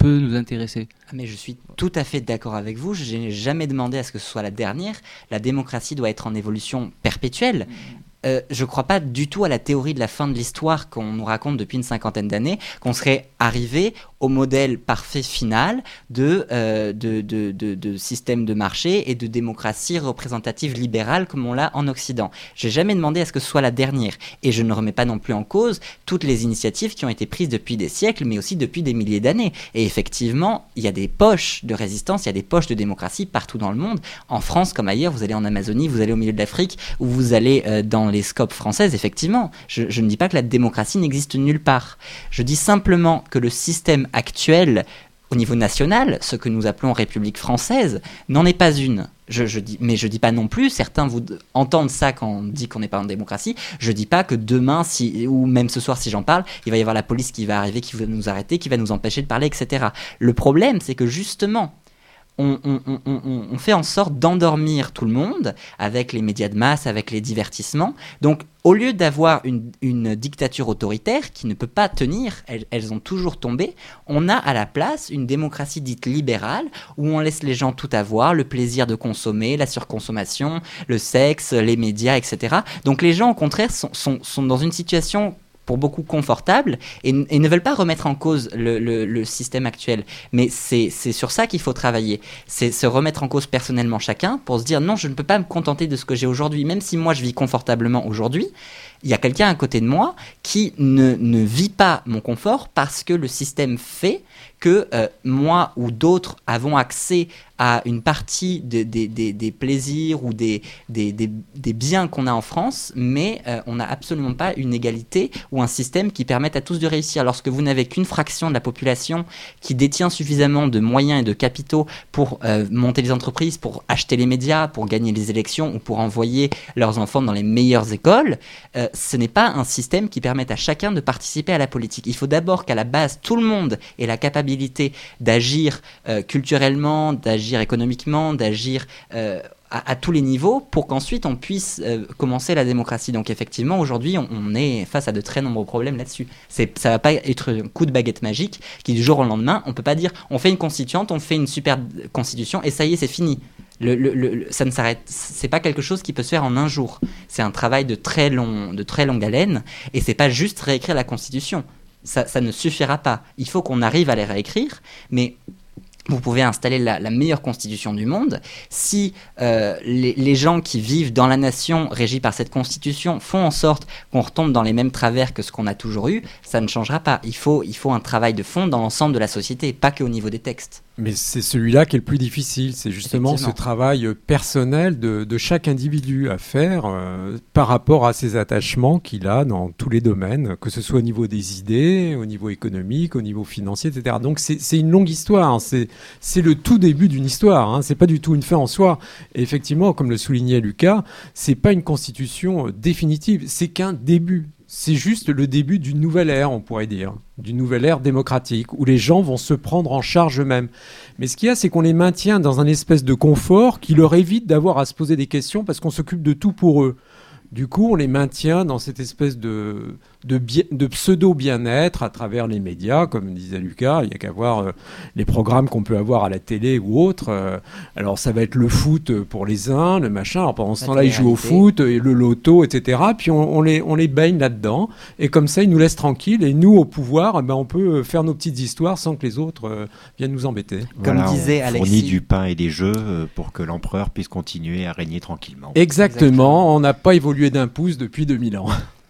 peut nous intéresser. Mais je suis tout à fait d'accord avec vous. Je n'ai jamais demandé à ce que ce soit la dernière. La démocratie doit être en évolution perpétuelle. Euh, je ne crois pas du tout à la théorie de la fin de l'histoire qu'on nous raconte depuis une cinquantaine d'années, qu'on serait arrivé au modèle parfait final de, euh, de, de, de, de système de marché et de démocratie représentative libérale comme on l'a en Occident. Je n'ai jamais demandé à ce que ce soit la dernière. Et je ne remets pas non plus en cause toutes les initiatives qui ont été prises depuis des siècles, mais aussi depuis des milliers d'années. Et effectivement, il y a des poches de résistance, il y a des poches de démocratie partout dans le monde. En France comme ailleurs, vous allez en Amazonie, vous allez au milieu de l'Afrique, ou vous allez euh, dans les scopes françaises, effectivement. Je, je ne dis pas que la démocratie n'existe nulle part. Je dis simplement que le système actuel, au niveau national, ce que nous appelons République française, n'en est pas une. Je, je dis, mais je ne dis pas non plus, certains vous entendent ça quand on dit qu'on n'est pas en démocratie, je ne dis pas que demain, si, ou même ce soir si j'en parle, il va y avoir la police qui va arriver, qui va nous arrêter, qui va nous empêcher de parler, et cetera. Le problème, c'est que justement, On, on, on, on, on fait en sorte d'endormir tout le monde avec les médias de masse, avec les divertissements. Donc, au lieu d'avoir une, une dictature autoritaire qui ne peut pas tenir, elles, elles ont toujours tombé, on a à la place une démocratie dite libérale où on laisse les gens tout avoir, le plaisir de consommer, la surconsommation, le sexe, les médias, et cetera. Donc, les gens, au contraire, sont, sont, sont dans une situation pour beaucoup confortable et, et ne veulent pas remettre en cause le, le, le système actuel. Mais c'est, c'est sur ça qu'il faut travailler. C'est se remettre en cause personnellement chacun pour se dire non, je ne peux pas me contenter de ce que j'ai aujourd'hui. Même si moi je vis confortablement aujourd'hui, il y a quelqu'un à côté de moi qui ne, ne vit pas mon confort parce que le système fait que euh, moi ou d'autres avons accès à une partie de, de, de, des plaisirs ou des, des, des, des biens qu'on a en France, mais euh, on n'a absolument pas une égalité ou un système qui permette à tous de réussir. Lorsque vous n'avez qu'une fraction de la population qui détient suffisamment de moyens et de capitaux pour euh, monter les entreprises, pour acheter les médias, pour gagner les élections ou pour envoyer leurs enfants dans les meilleures écoles, euh, ce n'est pas un système qui permette à chacun de participer à la politique. Il faut d'abord qu'à la base, tout le monde ait la capacité d'agir euh, culturellement, d'agir économiquement, d'agir euh, à, à tous les niveaux pour qu'ensuite on puisse euh, commencer la démocratie. Donc effectivement, aujourd'hui, on, on est face à de très nombreux problèmes là-dessus. C'est, ça ne va pas être un coup de baguette magique qui, du jour au lendemain, on ne peut pas dire on fait une constituante, on fait une super constitution et ça y est, c'est fini. Le, le, le, ça ne s'arrête, c'est pas quelque chose qui peut se faire en un jour. C'est un travail de très, long, de très longue haleine et c'est pas juste réécrire la Constitution. Ça, ça ne suffira pas. Il faut qu'on arrive à les réécrire, mais vous pouvez installer la, la meilleure constitution du monde. Si euh, les, les gens qui vivent dans la nation régis par cette constitution font en sorte qu'on retombe dans les mêmes travers que ce qu'on a toujours eu, ça ne changera pas. Il faut, il faut un travail de fond dans l'ensemble de la société, pas qu'au niveau des textes. Mais c'est celui-là qui est le plus difficile, c'est justement ce travail personnel de, de chaque individu à faire euh, par rapport à ses attachements qu'il a dans tous les domaines, que ce soit au niveau des idées, au niveau économique, au niveau financier, et cetera. Donc c'est, c'est une longue histoire, hein. c'est, c'est le tout début d'une histoire, hein. C'est pas du tout une fin en soi. Et effectivement, comme le soulignait Lucas, c'est pas une constitution définitive, c'est qu'un début. C'est juste le début d'une nouvelle ère, on pourrait dire, d'une nouvelle ère démocratique, où les gens vont se prendre en charge eux-mêmes. Mais ce qu'il y a, c'est qu'on les maintient dans un espèce de confort qui leur évite d'avoir à se poser des questions parce qu'on s'occupe de tout pour eux. Du coup, on les maintient dans cette espèce de, de, bien, de pseudo-bien-être à travers les médias, comme disait Lucas. Il n'y a qu'à voir euh, les programmes qu'on peut avoir à la télé ou autres. Euh, alors, ça va être le foot pour les uns, le machin. Alors, pendant ce temps-là, ils jouent au foot, et le loto, et cetera. Puis, on, on, les, on les baigne là-dedans. Et comme ça, ils nous laissent tranquilles. Et nous, au pouvoir, ben, on peut faire nos petites histoires sans que les autres euh, viennent nous embêter. Voilà, comme disait on Alexis. fournit du pain et des jeux euh, pour que l'empereur puisse continuer à régner tranquillement. Exactement. Exactement. On n'a pas évolué d'un pouce depuis deux mille ans.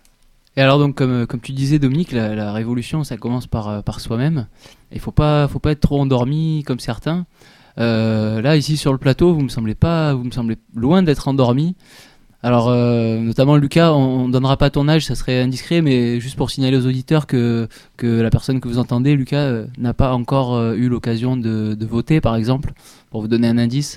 Et alors donc comme, comme tu disais Dominique, la, la révolution ça commence par, par soi-même. Il faut pas, faut pas être trop endormi comme certains. Euh, là ici sur le plateau vous me semblez pas, vous me semblez loin d'être endormi. Alors euh, notamment Lucas, on, on donnera pas ton âge, ça serait indiscret, mais juste pour signaler aux auditeurs que, que la personne que vous entendez, Lucas, euh, n'a pas encore euh, eu l'occasion de, de voter par exemple, pour vous donner un indice.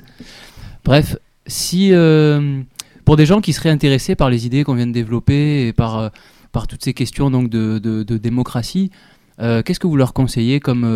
Bref, si... Euh, Pour des gens qui seraient intéressés par les idées qu'on vient de développer et par, euh, par toutes ces questions donc, de, de, de démocratie, euh, qu'est-ce que vous leur conseillez comme, euh,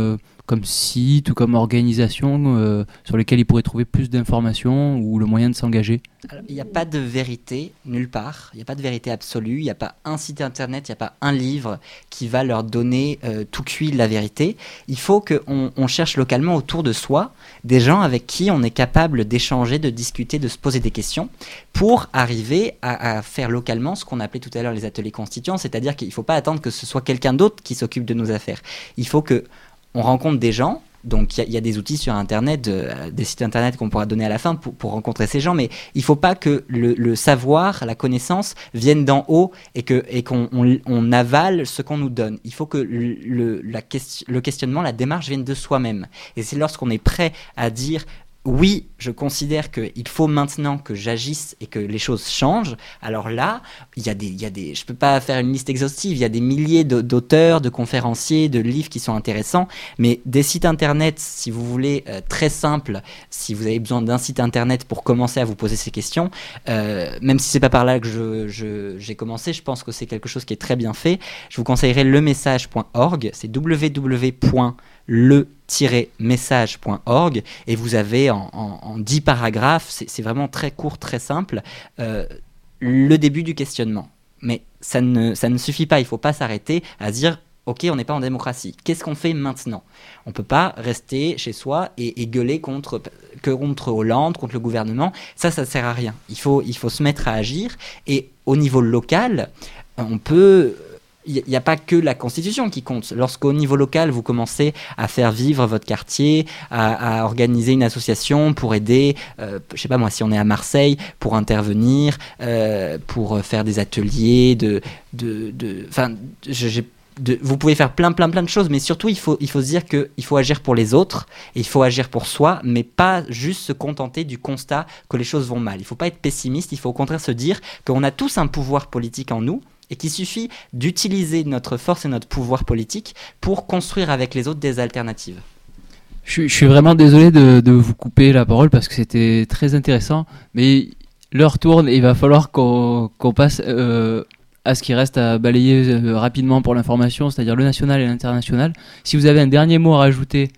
comme site ou comme organisation euh, sur lesquels ils pourraient trouver plus d'informations ou le moyen de s'engager? Alors, il n'y a pas de vérité nulle part, il n'y a pas de vérité absolue, il n'y a pas un site internet, il n'y a pas un livre qui va leur donner euh, tout cuit la vérité. Il faut qu'on on cherche localement autour de soi des gens avec qui on est capable d'échanger, de discuter, de se poser des questions pour arriver à, à faire localement ce qu'on appelait tout à l'heure les ateliers constituants, c'est-à-dire qu'il ne faut pas attendre que ce soit quelqu'un d'autre qui s'occupe de nos affaires. Il faut qu'on rencontre des gens. Donc il y, y a des outils sur Internet, euh, des sites Internet qu'on pourra donner à la fin pour, pour rencontrer ces gens, mais il ne faut pas que le, le savoir, la connaissance viennent d'en haut et, que, et qu'on on, on avale ce qu'on nous donne. Il faut que le, le, la question, le questionnement, la démarche vienne de soi-même. Et c'est lorsqu'on est prêt à dire oui, je considère qu'il faut maintenant que j'agisse et que les choses changent. Alors là, il y a des, il y a des, je ne peux pas faire une liste exhaustive, il y a des milliers d'auteurs, de conférenciers, de livres qui sont intéressants, mais des sites internet, si vous voulez, euh, très simples, si vous avez besoin d'un site internet pour commencer à vous poser ces questions, euh, même si ce n'est pas par là que je, je, j'ai commencé, je pense que c'est quelque chose qui est très bien fait. Je vous conseillerais lemessage point org, c'est w w w point le tiret message point org et vous avez en, en, en dix paragraphes, c'est, c'est vraiment très court, très simple, euh, le début du questionnement. Mais ça ne, ça ne suffit pas, il ne faut pas s'arrêter à dire « Ok, on n'est pas en démocratie, qu'est-ce qu'on fait maintenant ?» On ne peut pas rester chez soi et, et gueuler contre, que contre Hollande, contre le gouvernement, ça, ça ne sert à rien. Il faut, il faut se mettre à agir et au niveau local, on peut... Il n'y a pas que la Constitution qui compte. Lorsqu'au niveau local, vous commencez à faire vivre votre quartier, à, à organiser une association pour aider, euh, je ne sais pas moi, si on est à Marseille, pour intervenir, euh, pour faire des ateliers, de, de, de, enfin, j'ai, de, vous pouvez faire plein, plein, plein de choses, mais surtout, il faut, il faut se dire qu'il faut agir pour les autres, et il faut agir pour soi, mais pas juste se contenter du constat que les choses vont mal. Il ne faut pas être pessimiste, il faut au contraire se dire qu'on a tous un pouvoir politique en nous, et qu'il suffit d'utiliser notre force et notre pouvoir politique pour construire avec les autres des alternatives. Je, je suis vraiment désolé de, de vous couper la parole parce que c'était très intéressant, mais l'heure tourne et il va falloir qu'on, qu'on passe euh, à ce qui reste à balayer euh, rapidement pour l'information, c'est-à-dire le national et l'international. Si vous avez un dernier mot à rajouter,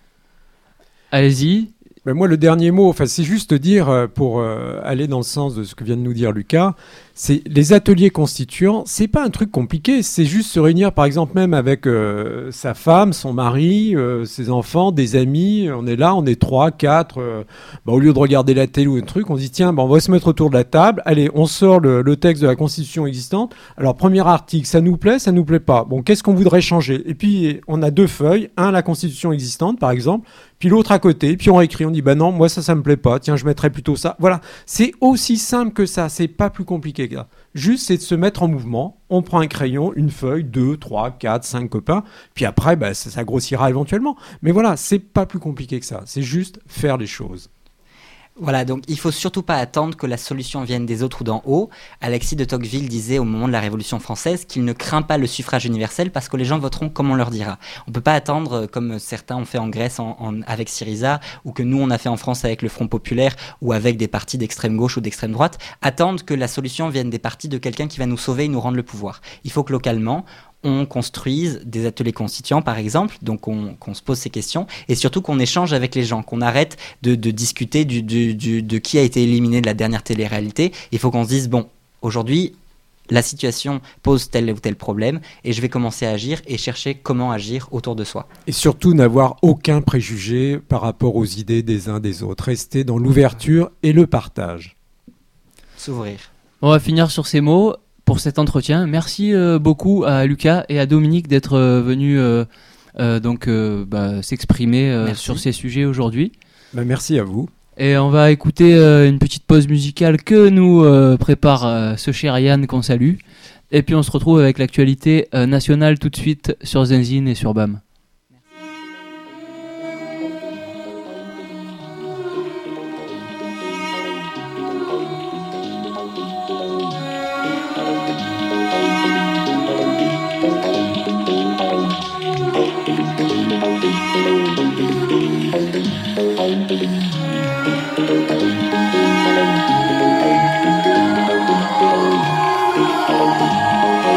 allez-y. Ben moi, le dernier mot, enfin, c'est juste dire, euh, pour euh, aller dans le sens de ce que vient de nous dire Lucas, c'est les ateliers constituants, c'est pas un truc compliqué, c'est juste se réunir, par exemple, même avec euh, sa femme, son mari, euh, ses enfants, des amis, on est là, on est trois, quatre, euh, ben, au lieu de regarder la télé ou un truc, on se dit, tiens, ben, on va se mettre autour de la table, allez, on sort le, le texte de la Constitution existante, alors, premier article, ça nous plaît, ça nous plaît pas, bon, qu'est-ce qu'on voudrait changer? Et puis, on a deux feuilles, un, la Constitution existante, par exemple, puis l'autre à côté, puis on réécrit, on dit, bah non, moi ça, ça me plaît pas, tiens, je mettrais plutôt ça. Voilà, c'est aussi simple que ça, c'est pas plus compliqué que ça. Juste, c'est de se mettre en mouvement, on prend un crayon, une feuille, deux, trois, quatre, cinq copains, puis après, bah, ça, ça grossira éventuellement. Mais voilà, c'est pas plus compliqué que ça, c'est juste faire les choses. Voilà, donc il ne faut surtout pas attendre que la solution vienne des autres ou d'en haut. Alexis de Tocqueville disait au moment de la Révolution française qu'il ne craint pas le suffrage universel parce que les gens voteront comme on leur dira. On ne peut pas attendre, comme certains ont fait en Grèce en, en, avec Syriza, ou que nous on a fait en France avec le Front Populaire, ou avec des partis d'extrême gauche ou d'extrême droite, attendre que la solution vienne des partis de quelqu'un qui va nous sauver et nous rendre le pouvoir. Il faut que localement, on construise des ateliers constituants, par exemple, donc on, qu'on se pose ces questions, et surtout qu'on échange avec les gens, qu'on arrête de, de discuter du, du, du, de qui a été éliminé de la dernière télé-réalité. Il faut qu'on se dise, bon, aujourd'hui, la situation pose tel ou tel problème, et je vais commencer à agir et chercher comment agir autour de soi. Et surtout n'avoir aucun préjugé par rapport aux idées des uns des autres. Rester dans l'ouverture et le partage. S'ouvrir. On va finir sur ces mots. Pour cet entretien. Merci euh, beaucoup à Lucas et à Dominique d'être euh, venus euh, euh, donc, euh, bah, s'exprimer euh, sur ces sujets aujourd'hui. Bah, merci à vous. Et on va écouter euh, une petite pause musicale que nous euh, prépare euh, ce cher Yann qu'on salue. Et puis on se retrouve avec l'actualité euh, nationale tout de suite sur Zenzine et sur B A M.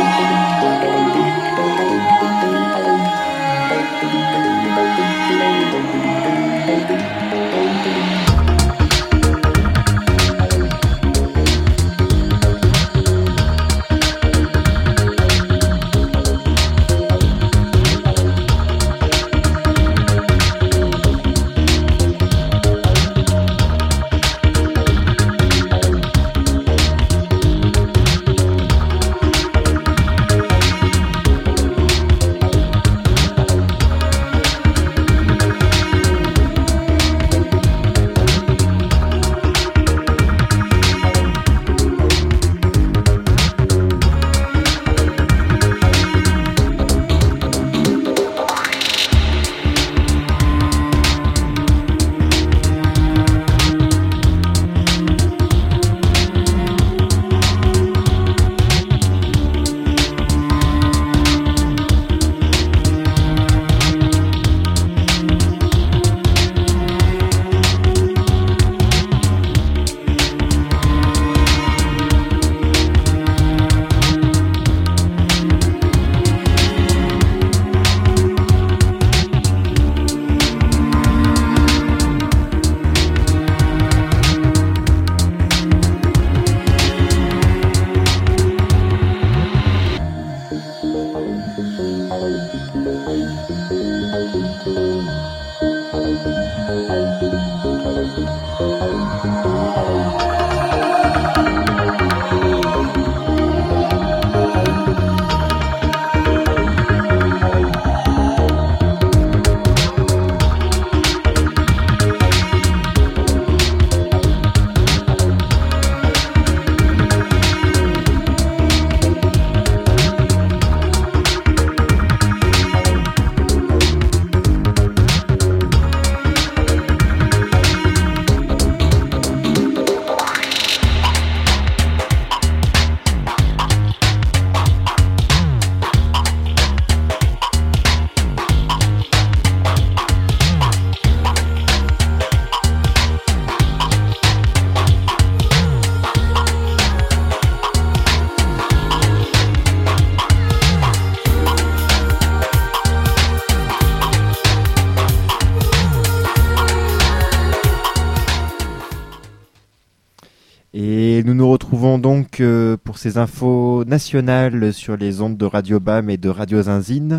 Thank you. Et nous nous retrouvons donc euh, pour ces infos nationales sur les ondes de Radio B A M et de Radio Zinzine.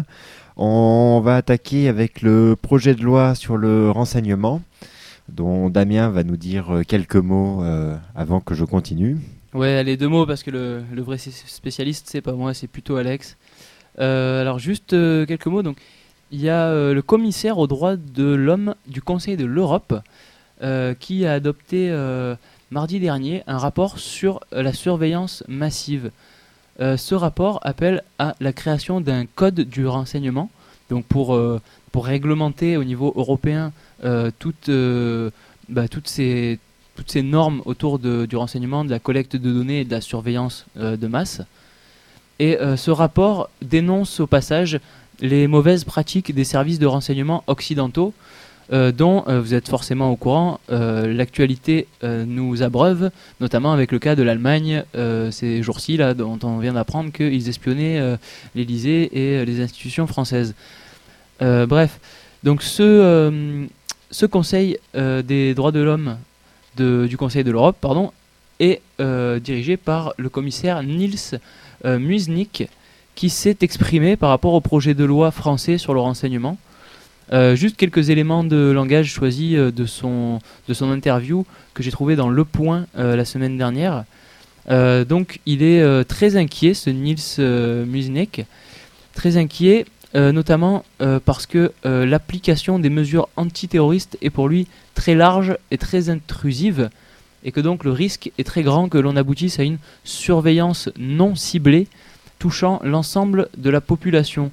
On va attaquer avec le projet de loi sur le renseignement, dont Damien va nous dire quelques mots euh, avant que je continue. Ouais, allez, deux mots, parce que le, le vrai spécialiste, c'est pas moi, c'est plutôt Alex. Euh, alors, juste euh, quelques mots. Donc, il y a euh, le commissaire aux droits de l'homme du Conseil de l'Europe euh, qui a adopté euh, mardi dernier un rapport sur euh, la surveillance massive. Euh, ce rapport appelle à la création d'un code du renseignement, donc pour, euh, pour réglementer au niveau européen euh, toutes, euh, bah, toutes, ces, toutes ces normes autour de, du renseignement, de la collecte de données et de la surveillance euh, de masse. Et euh, ce rapport dénonce au passage les mauvaises pratiques des services de renseignement occidentaux, euh, dont euh, vous êtes forcément au courant. Euh, l'actualité euh, nous abreuve, notamment avec le cas de l'Allemagne euh, ces jours-ci, là, dont on vient d'apprendre qu'ils espionnaient euh, l'Élysée et euh, les institutions françaises. Euh, bref, donc ce, euh, ce Conseil euh, des droits de l'homme de, du Conseil de l'Europe, pardon, est euh, dirigé par le commissaire Niels euh, Muizniek, qui s'est exprimé par rapport au projet de loi français sur le renseignement. Euh, juste quelques éléments de langage choisis euh, de, son, de son interview que j'ai trouvé dans Le Point euh, la semaine dernière. Euh, donc il est euh, très inquiet, ce Niels euh, Muizniek, très inquiet euh, notamment euh, parce que euh, l'application des mesures antiterroristes est pour lui très large et très intrusive, et que donc le risque est très grand que l'on aboutisse à une surveillance non ciblée touchant l'ensemble de la population.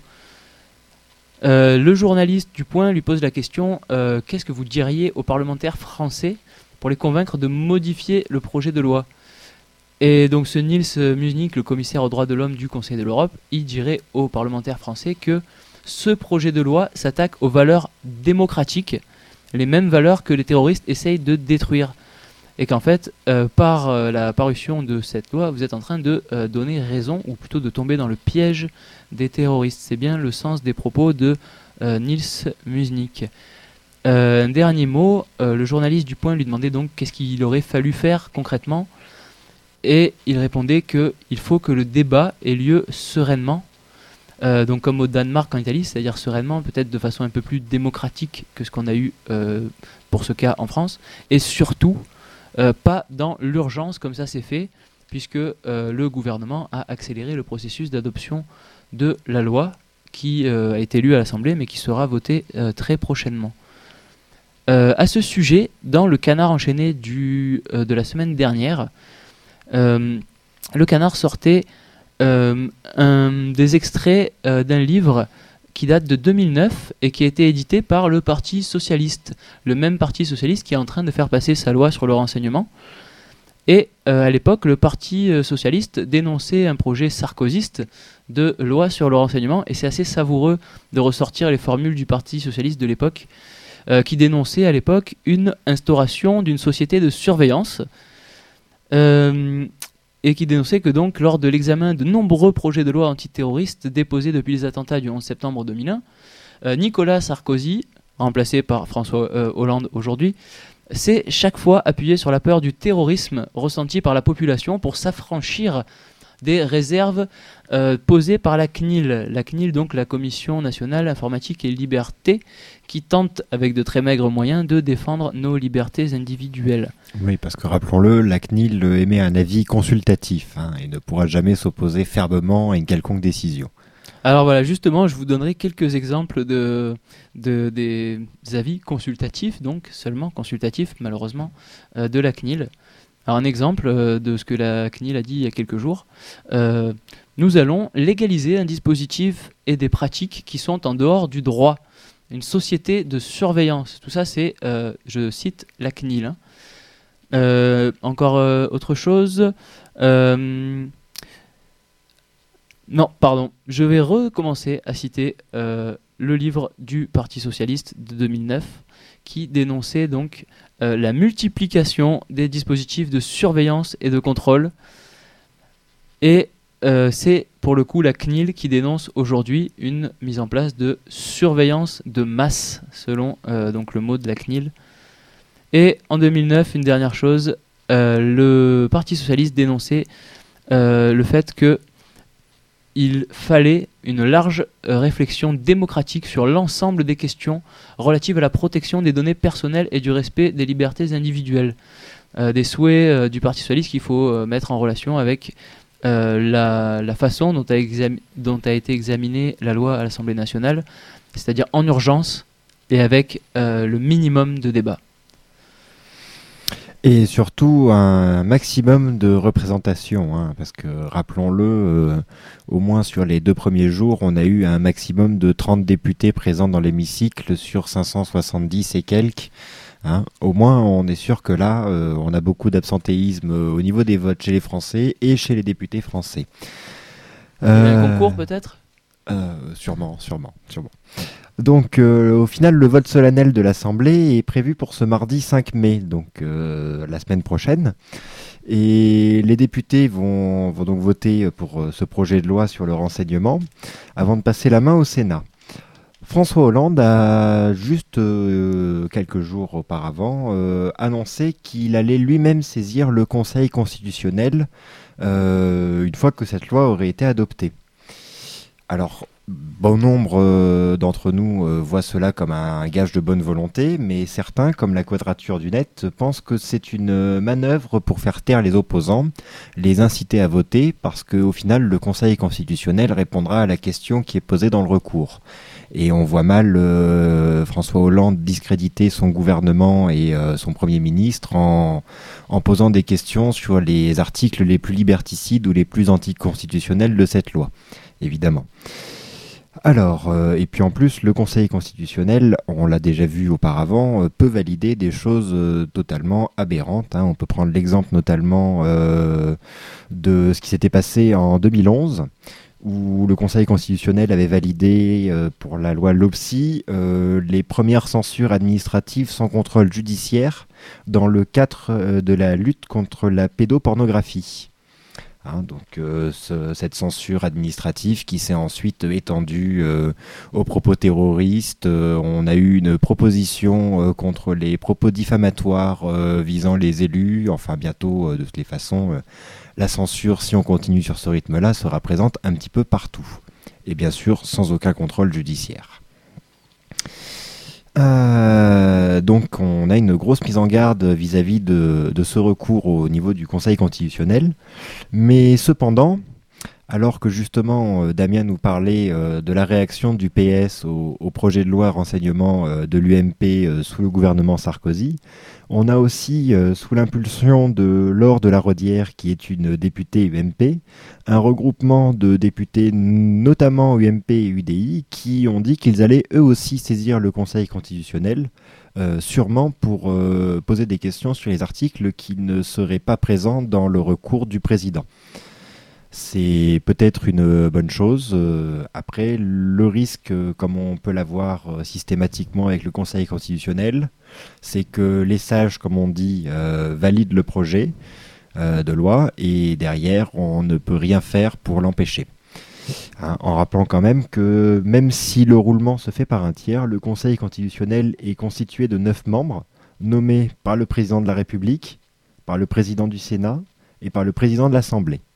Euh, le journaliste du Point lui pose la question euh, « Qu'est-ce que vous diriez aux parlementaires français pour les convaincre de modifier le projet de loi ?» Et donc ce Niels Muizniek, le commissaire aux droits de l'homme du Conseil de l'Europe, il dirait aux parlementaires français que ce projet de loi s'attaque aux valeurs démocratiques, les mêmes valeurs que les terroristes essayent de détruire. Et qu'en fait, euh, par euh, la parution de cette loi, vous êtes en train de euh, donner raison, ou plutôt de tomber dans le piège des terroristes. C'est bien le sens des propos de euh, Niels Muizniek. Euh, un dernier mot, euh, le journaliste du Point lui demandait donc qu'est-ce qu'il aurait fallu faire concrètement, et il répondait qu'il faut que le débat ait lieu sereinement, euh, donc comme au Danemark, en Italie, c'est-à-dire sereinement, peut-être de façon un peu plus démocratique que ce qu'on a eu euh, pour ce cas en France, et surtout Euh, pas dans l'urgence comme ça c'est fait, puisque euh, le gouvernement a accéléré le processus d'adoption de la loi qui euh, a été lue à l'Assemblée mais qui sera votée euh, très prochainement. Euh, à ce sujet, dans le Canard enchaîné du, euh, de la semaine dernière, euh, le Canard sortait euh, un, des extraits euh, d'un livre qui date de deux mille neuf et qui a été édité par le Parti Socialiste, le même Parti Socialiste qui est en train de faire passer sa loi sur le renseignement. Et euh, à l'époque, le Parti Socialiste dénonçait un projet sarkozyste de loi sur le renseignement, et c'est assez savoureux de ressortir les formules du Parti Socialiste de l'époque, euh, qui dénonçait à l'époque une instauration d'une société de surveillance, euh, et qui dénonçait que donc, lors de l'examen de nombreux projets de loi antiterroristes déposés depuis les attentats du onze septembre deux mille un, euh, Nicolas Sarkozy, remplacé par François euh, Hollande aujourd'hui, s'est chaque fois appuyé sur la peur du terrorisme ressenti par la population pour s'affranchir des réserves euh, posées par la C N I L. La C N I L, donc la Commission nationale informatique et liberté, qui tente avec de très maigres moyens de défendre nos libertés individuelles. Oui, parce que rappelons-le, la C N I L émet un avis consultatif hein, et ne pourra jamais s'opposer fermement à une quelconque décision. Alors voilà, justement, je vous donnerai quelques exemples de, de, des avis consultatifs, donc seulement consultatifs, malheureusement, euh, de la C N I L. Alors un exemple euh, de ce que la C N I L a dit il y a quelques jours. Euh, nous allons légaliser un dispositif et des pratiques qui sont en dehors du droit. Une société de surveillance. Tout ça, c'est, euh, je cite, la C N I L. Hein. Euh, encore euh, autre chose. Euh, Non, pardon, je vais recommencer à citer euh, le livre du Parti Socialiste de deux mille neuf qui dénonçait donc euh, la multiplication des dispositifs de surveillance et de contrôle. Et euh, c'est pour le coup la C N I L qui dénonce aujourd'hui une mise en place de surveillance de masse, selon euh, donc le mot de la C N I L. Et en deux mille neuf, une dernière chose, euh, le Parti Socialiste dénonçait euh, le fait que il fallait une large euh, réflexion démocratique sur l'ensemble des questions relatives à la protection des données personnelles et du respect des libertés individuelles. Euh, des souhaits euh, du Parti Socialiste qu'il faut euh, mettre en relation avec euh, la, la façon dont a, exam- dont a été examinée la loi à l'Assemblée nationale, c'est-à-dire en urgence et avec euh, le minimum de débat. Et surtout un maximum de représentation, hein, parce que rappelons-le, euh, au moins sur les deux premiers jours, on a eu un maximum de trente députés présents dans l'hémicycle sur cinq cent soixante-dix et quelques. Hein. Au moins, on est sûr que là, euh, on a beaucoup d'absentéisme au niveau des votes chez les Français et chez les députés français. Euh, Il y a un concours peut-être ? euh, Sûrement, sûrement, sûrement. Donc euh, au final, le vote solennel de l'Assemblée est prévu pour ce mardi cinq mai, donc euh, la semaine prochaine. Et les députés vont, vont donc voter pour euh, ce projet de loi sur le renseignement avant de passer la main au Sénat. François Hollande a juste euh, quelques jours auparavant euh, annoncé qu'il allait lui-même saisir le Conseil constitutionnel euh, une fois que cette loi aurait été adoptée. Alors, bon nombre euh, d'entre nous euh, voient cela comme un gage de bonne volonté, mais certains, comme la Quadrature du Net, pensent que c'est une manœuvre pour faire taire les opposants, les inciter à voter, parce qu'au final, le Conseil constitutionnel répondra à la question qui est posée dans le recours. Et on voit mal euh, François Hollande discréditer son gouvernement et euh, son Premier ministre en, en posant des questions sur les articles les plus liberticides ou les plus anticonstitutionnels de cette loi, évidemment. Alors, euh, et puis en plus, le Conseil constitutionnel, on l'a déjà vu auparavant, euh, peut valider des choses euh, totalement aberrantes. Hein. On peut prendre l'exemple notamment euh, de ce qui s'était passé en deux mille onze, où le Conseil constitutionnel avait validé euh, pour la loi LOPSI euh, les premières censures administratives sans contrôle judiciaire dans le cadre euh, de la lutte contre la pédopornographie. Hein, donc euh, ce, cette censure administrative qui s'est ensuite étendue euh, aux propos terroristes. Euh, on a eu une proposition euh, contre les propos diffamatoires euh, visant les élus. Enfin bientôt, euh, de toutes les façons, euh, la censure, si on continue sur ce rythme-là, sera présente un petit peu partout. Et bien sûr, sans aucun contrôle judiciaire. Euh, donc on a une grosse mise en garde vis-à-vis de, de ce recours au niveau du Conseil constitutionnel, mais cependant, alors que justement euh, Damien nous parlait euh, de la réaction du P S au, au projet de loi renseignement euh, de l'U M P euh, sous le gouvernement Sarkozy, on a aussi, euh, sous l'impulsion de Laure de la Rodière, qui est une députée U M P, un regroupement de députés, notamment U M P et U D I, qui ont dit qu'ils allaient eux aussi saisir le Conseil constitutionnel, euh, sûrement pour euh, poser des questions sur les articles qui ne seraient pas présents dans le recours du président. C'est peut-être une bonne chose. Euh, après, le risque, euh, comme on peut l'avoir euh, systématiquement avec le Conseil constitutionnel, c'est que les sages, comme on dit, euh, valident le projet euh, de loi et derrière, on ne peut rien faire pour l'empêcher. Hein, en rappelant quand même que même si le roulement se fait par un tiers, le Conseil constitutionnel est constitué de neuf membres nommés par le président de la République, par le président du Sénat et par le président de l'Assemblée.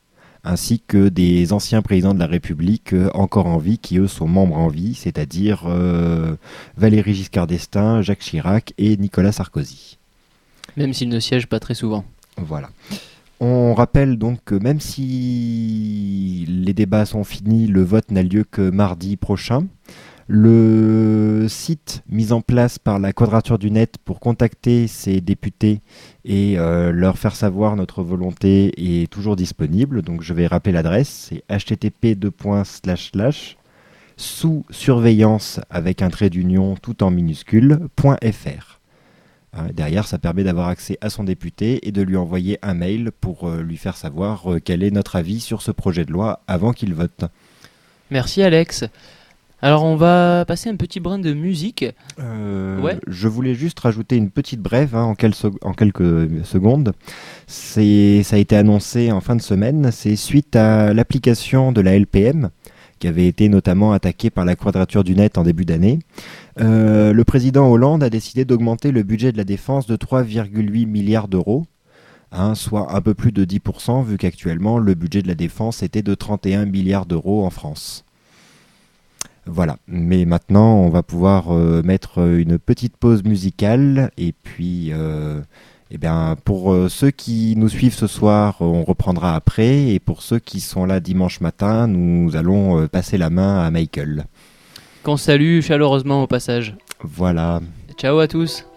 ainsi que des anciens présidents de la République euh, encore en vie, qui eux sont membres en vie, c'est-à-dire euh, Valéry Giscard d'Estaing, Jacques Chirac et Nicolas Sarkozy. Même s'ils ne siègent pas très souvent. Voilà. On rappelle donc que même si les débats sont finis, le vote n'a lieu que mardi prochain. Le site mis en place par la Quadrature du Net pour contacter ces députés et euh, leur faire savoir notre volonté est toujours disponible. Donc je vais rappeler l'adresse, c'est h t t p deux points slash slash sous surveillance avec un trait d'union tout en minuscule .fr. Hein, derrière, ça permet d'avoir accès à son député et de lui envoyer un mail pour euh, lui faire savoir euh, quel est notre avis sur ce projet de loi avant qu'il vote. Merci Alex. Alors on va passer un petit brin de musique. Euh, Ouais. Je voulais juste rajouter une petite brève hein, en, quel sec- en quelques secondes. C'est, ça a été annoncé en fin de semaine. C'est suite à l'application de la L P M qui avait été notamment attaquée par la Quadrature du Net en début d'année. Euh, le président Hollande a décidé d'augmenter le budget de la défense de trois virgule huit milliards d'euros, hein, soit un peu plus de dix pour cent, vu qu'actuellement le budget de la défense était de trente et un milliards d'euros en France. Voilà, mais maintenant on va pouvoir euh, mettre une petite pause musicale et puis euh, eh bien, pour euh, ceux qui nous suivent ce soir, on reprendra après et pour ceux qui sont là dimanche matin, nous allons euh, passer la main à Michael. Qu'on salue chaleureusement au passage. Voilà. Ciao à tous.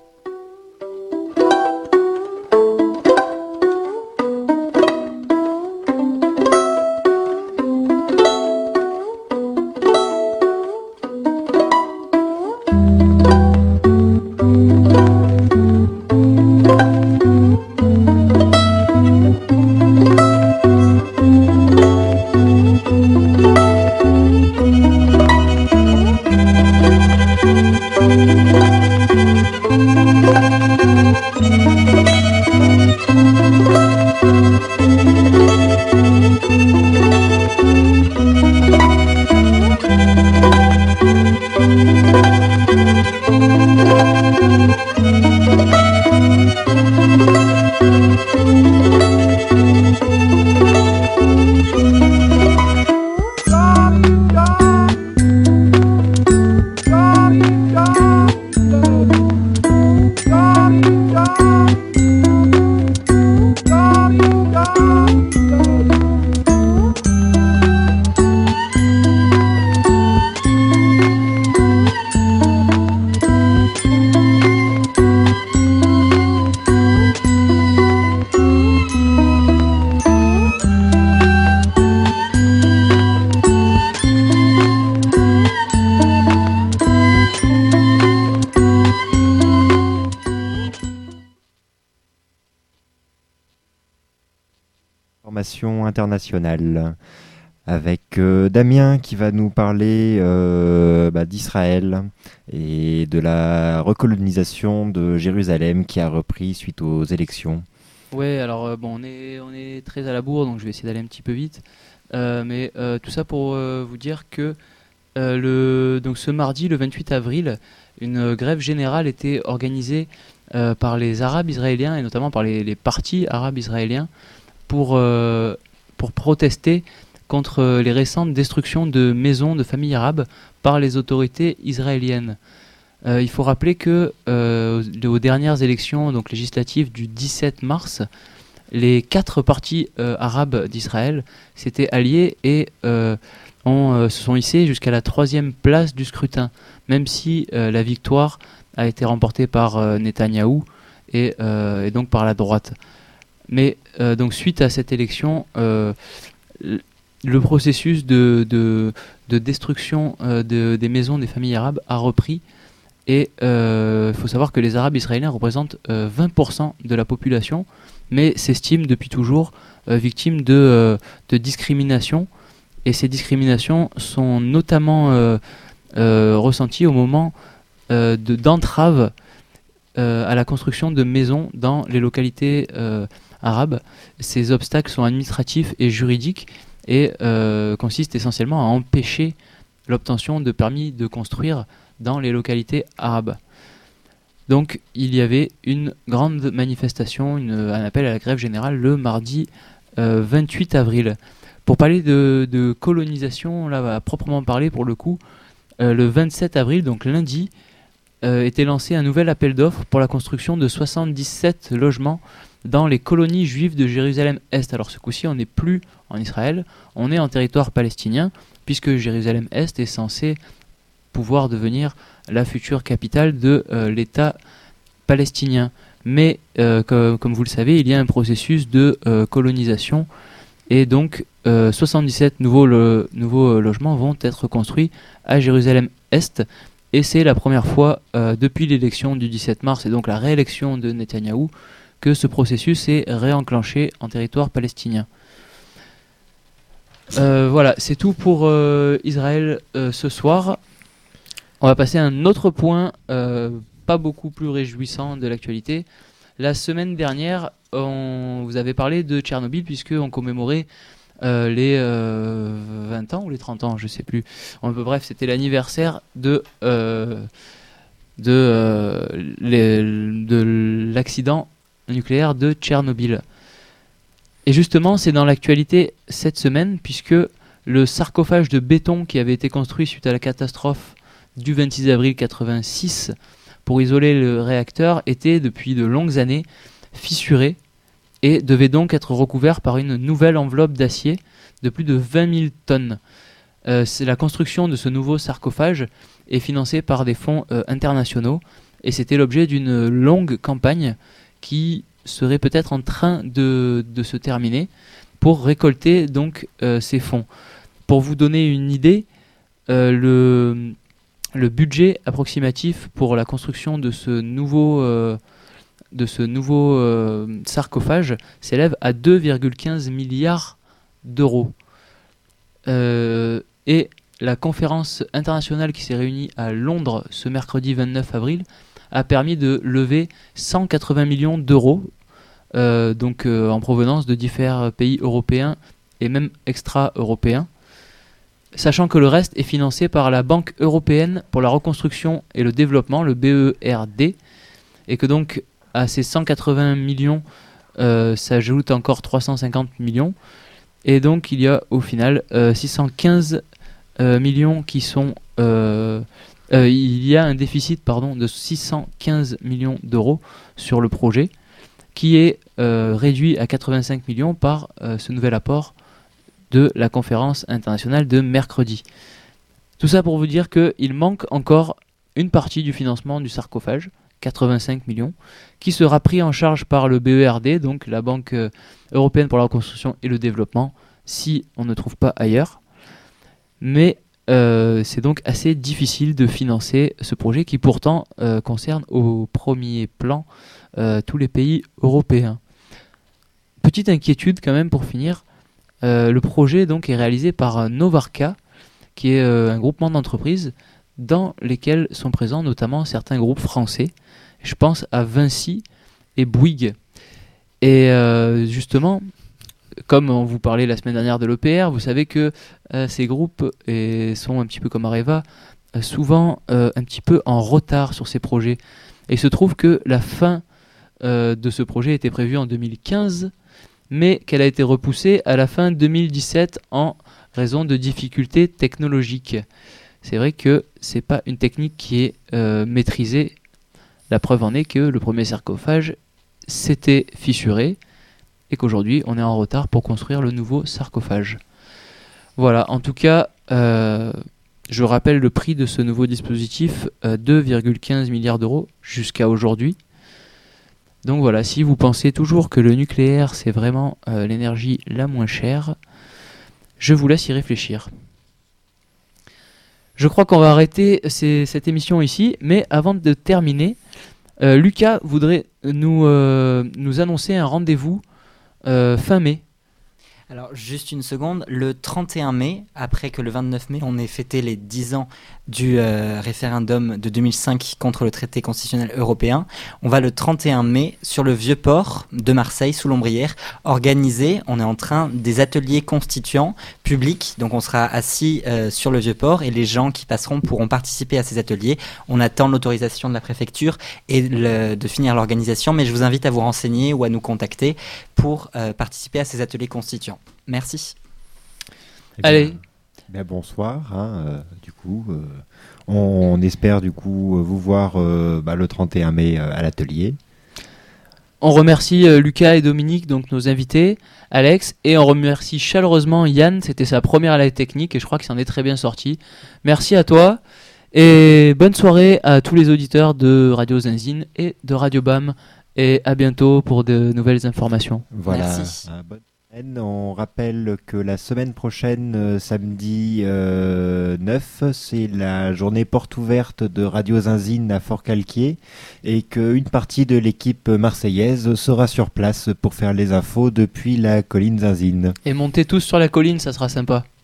Information internationale avec euh, Damien qui va nous parler euh, bah, d'Israël et de la recolonisation de Jérusalem qui a repris suite aux élections. Ouais, alors euh, bon, on est, on est très à la bourre, donc je vais essayer d'aller un petit peu vite. Euh, mais euh, tout ça pour euh, vous dire que euh, le, donc ce mardi, le vingt-huit avril, une grève générale était organisée euh, par les Arabes israéliens et notamment par les, les partis arabes israéliens pour, euh, pour protester contre les récentes destructions de maisons de familles arabes par les autorités israéliennes. Euh, il faut rappeler que euh, aux, aux dernières élections donc législatives du dix-sept mars, les quatre partis euh, arabes d'Israël s'étaient alliés et euh, ont, euh, se sont hissés jusqu'à la troisième place du scrutin, même si euh, la victoire a été remportée par euh, Netanyahou et, euh, et donc par la droite. Mais euh, donc suite à cette élection, euh, le processus de, de, de destruction euh, de, des maisons des familles arabes a repris. Et il euh, faut savoir que les Arabes israéliens représentent euh, vingt pour cent de la population, mais s'estiment depuis toujours euh, victimes de, euh, de discrimination. Et ces discriminations sont notamment euh, euh, ressenties au moment euh, de, d'entraves euh, à la construction de maisons dans les localités euh, arabes. Ces obstacles sont administratifs et juridiques et euh, consistent essentiellement à empêcher l'obtention de permis de construire dans les localités arabes. Donc il y avait une grande manifestation, une, un appel à la grève générale le mardi euh, vingt-huit avril. pour parler de, de colonisation, là, à proprement parler pour le coup, euh, le vingt-sept avril, donc lundi, euh, était lancé un nouvel appel d'offres pour la construction de soixante-dix-sept logements dans les colonies juives de Jérusalem-Est. Alors ce coup-ci, on n'est plus en Israël, on est en territoire palestinien, puisque Jérusalem-Est est censé pouvoir devenir la future capitale de euh, l'État palestinien. Mais euh, que, comme vous le savez, il y a un processus de euh, colonisation, et donc euh, soixante-dix-sept nouveaux, le, nouveaux logements vont être construits à Jérusalem-Est, et c'est la première fois euh, depuis l'élection du dix-sept mars, et donc la réélection de Netanyahou, que ce processus est réenclenché en territoire palestinien. Euh, voilà, c'est tout pour euh, Israël euh, ce soir. On va passer à un autre point, euh, pas beaucoup plus réjouissant de l'actualité. La semaine dernière, on vous avait parlé de Tchernobyl, puisqu'on commémorait euh, les euh, vingt ans ou les trente ans, je sais plus. En, bref, c'était l'anniversaire de, euh, de, euh, les, de l'accident nucléaire de Tchernobyl. Et justement, c'est dans l'actualité cette semaine, puisque le sarcophage de béton qui avait été construit suite à la catastrophe du vingt-six avril quatre-vingt-six pour isoler le réacteur était depuis de longues années fissuré et devait donc être recouvert par une nouvelle enveloppe d'acier de plus de vingt mille tonnes. Euh, c'est la construction de ce nouveau sarcophage est financée par des fonds euh, internationaux, et c'était l'objet d'une longue campagne qui serait peut-être en train de, de se terminer pour récolter donc euh, ces fonds. Pour vous donner une idée, euh, le, le budget approximatif pour la construction de ce nouveau, euh, de ce nouveau euh, sarcophage s'élève à deux virgule quinze milliards d'euros. Euh, et la conférence internationale qui s'est réunie à Londres ce mercredi vingt-neuf avril a permis de lever cent quatre-vingts millions d'euros, euh, donc euh, en provenance de différents pays européens et même extra-européens, sachant que le reste est financé par la Banque européenne pour la reconstruction et le développement, le B E R D, et que donc à ces cent quatre-vingts millions euh, s'ajoutent encore trois cent cinquante millions, et donc il y a au final euh, six cent quinze euh, millions qui sont... Euh, Euh, il y a un déficit pardon, de six cent quinze millions d'euros sur le projet, qui est euh, réduit à quatre-vingt-cinq millions par euh, ce nouvel apport de la conférence internationale de mercredi. Tout ça pour vous dire qu'il manque encore une partie du financement du sarcophage, quatre-vingt-cinq millions, qui sera pris en charge par le B E R D, donc la Banque européenne pour la reconstruction et le développement, si on ne trouve pas ailleurs. Mais Euh, c'est donc assez difficile de financer ce projet qui pourtant euh, concerne au premier plan euh, tous les pays européens. Petite inquiétude quand même pour finir, euh, le projet donc est réalisé par Novarka, qui est euh, un groupement d'entreprises dans lesquelles sont présents notamment certains groupes français. Je pense à Vinci et Bouygues. Et euh, justement, comme on vous parlait la semaine dernière de l'E P R, vous savez que euh, ces groupes et sont un petit peu comme Areva, euh, souvent euh, un petit peu en retard sur ces projets. Et il se trouve que la fin euh, de ce projet était prévue en deux mille quinze, mais qu'elle a été repoussée à la fin deux mille dix-sept en raison de difficultés technologiques. C'est vrai que c'est pas une technique qui est euh, maîtrisée. La preuve en est que le premier sarcophage s'était fissuré, et qu'aujourd'hui on est en retard pour construire le nouveau sarcophage. Voilà, en tout cas, euh, je rappelle le prix de ce nouveau dispositif, euh, deux virgule quinze milliards d'euros jusqu'à aujourd'hui. Donc voilà, si vous pensez toujours que le nucléaire c'est vraiment euh, l'énergie la moins chère, je vous laisse y réfléchir. Je crois qu'on va arrêter ces, cette émission ici, mais avant de terminer, euh, Lucas voudrait nous, euh, nous annoncer un rendez-vous Euh, fin mai. Alors juste une seconde, le trente et un mai, après que le vingt-neuf mai on ait fêté les dix ans du euh, référendum de deux mille cinq contre le traité constitutionnel européen, on va le trente et un mai sur le vieux port de Marseille sous l'Ombrière organiser, on est en train des ateliers constituants publics, donc on sera assis euh, sur le vieux port et les gens qui passeront pourront participer à ces ateliers. On attend l'autorisation de la préfecture et le, de finir l'organisation, mais je vous invite à vous renseigner ou à nous contacter pour euh, participer à ces ateliers constituants. Merci. Eh bien, Allez. bien, bonsoir. Hein, euh, du coup, euh, on, on espère du coup vous voir euh, bah, le trente et un mai euh, à l'atelier. On remercie euh, Lucas et Dominique, donc nos invités, Alex, et on remercie chaleureusement Yann, c'était sa première à la technique et je crois qu'il s'en est très bien sorti. Merci à toi et bonne soirée à tous les auditeurs de Radio Zinzine et de Radio B A M et à bientôt pour de nouvelles informations. Voilà. Merci. euh, bonne semaine. On rappelle que la semaine prochaine, euh, samedi euh, neuf, c'est la journée porte ouverte de Radio Zinzine à Fort-Calquier et qu'une partie de l'équipe marseillaise sera sur place pour faire les infos depuis la colline Zinzine. Et montez tous sur la colline, ça sera sympa.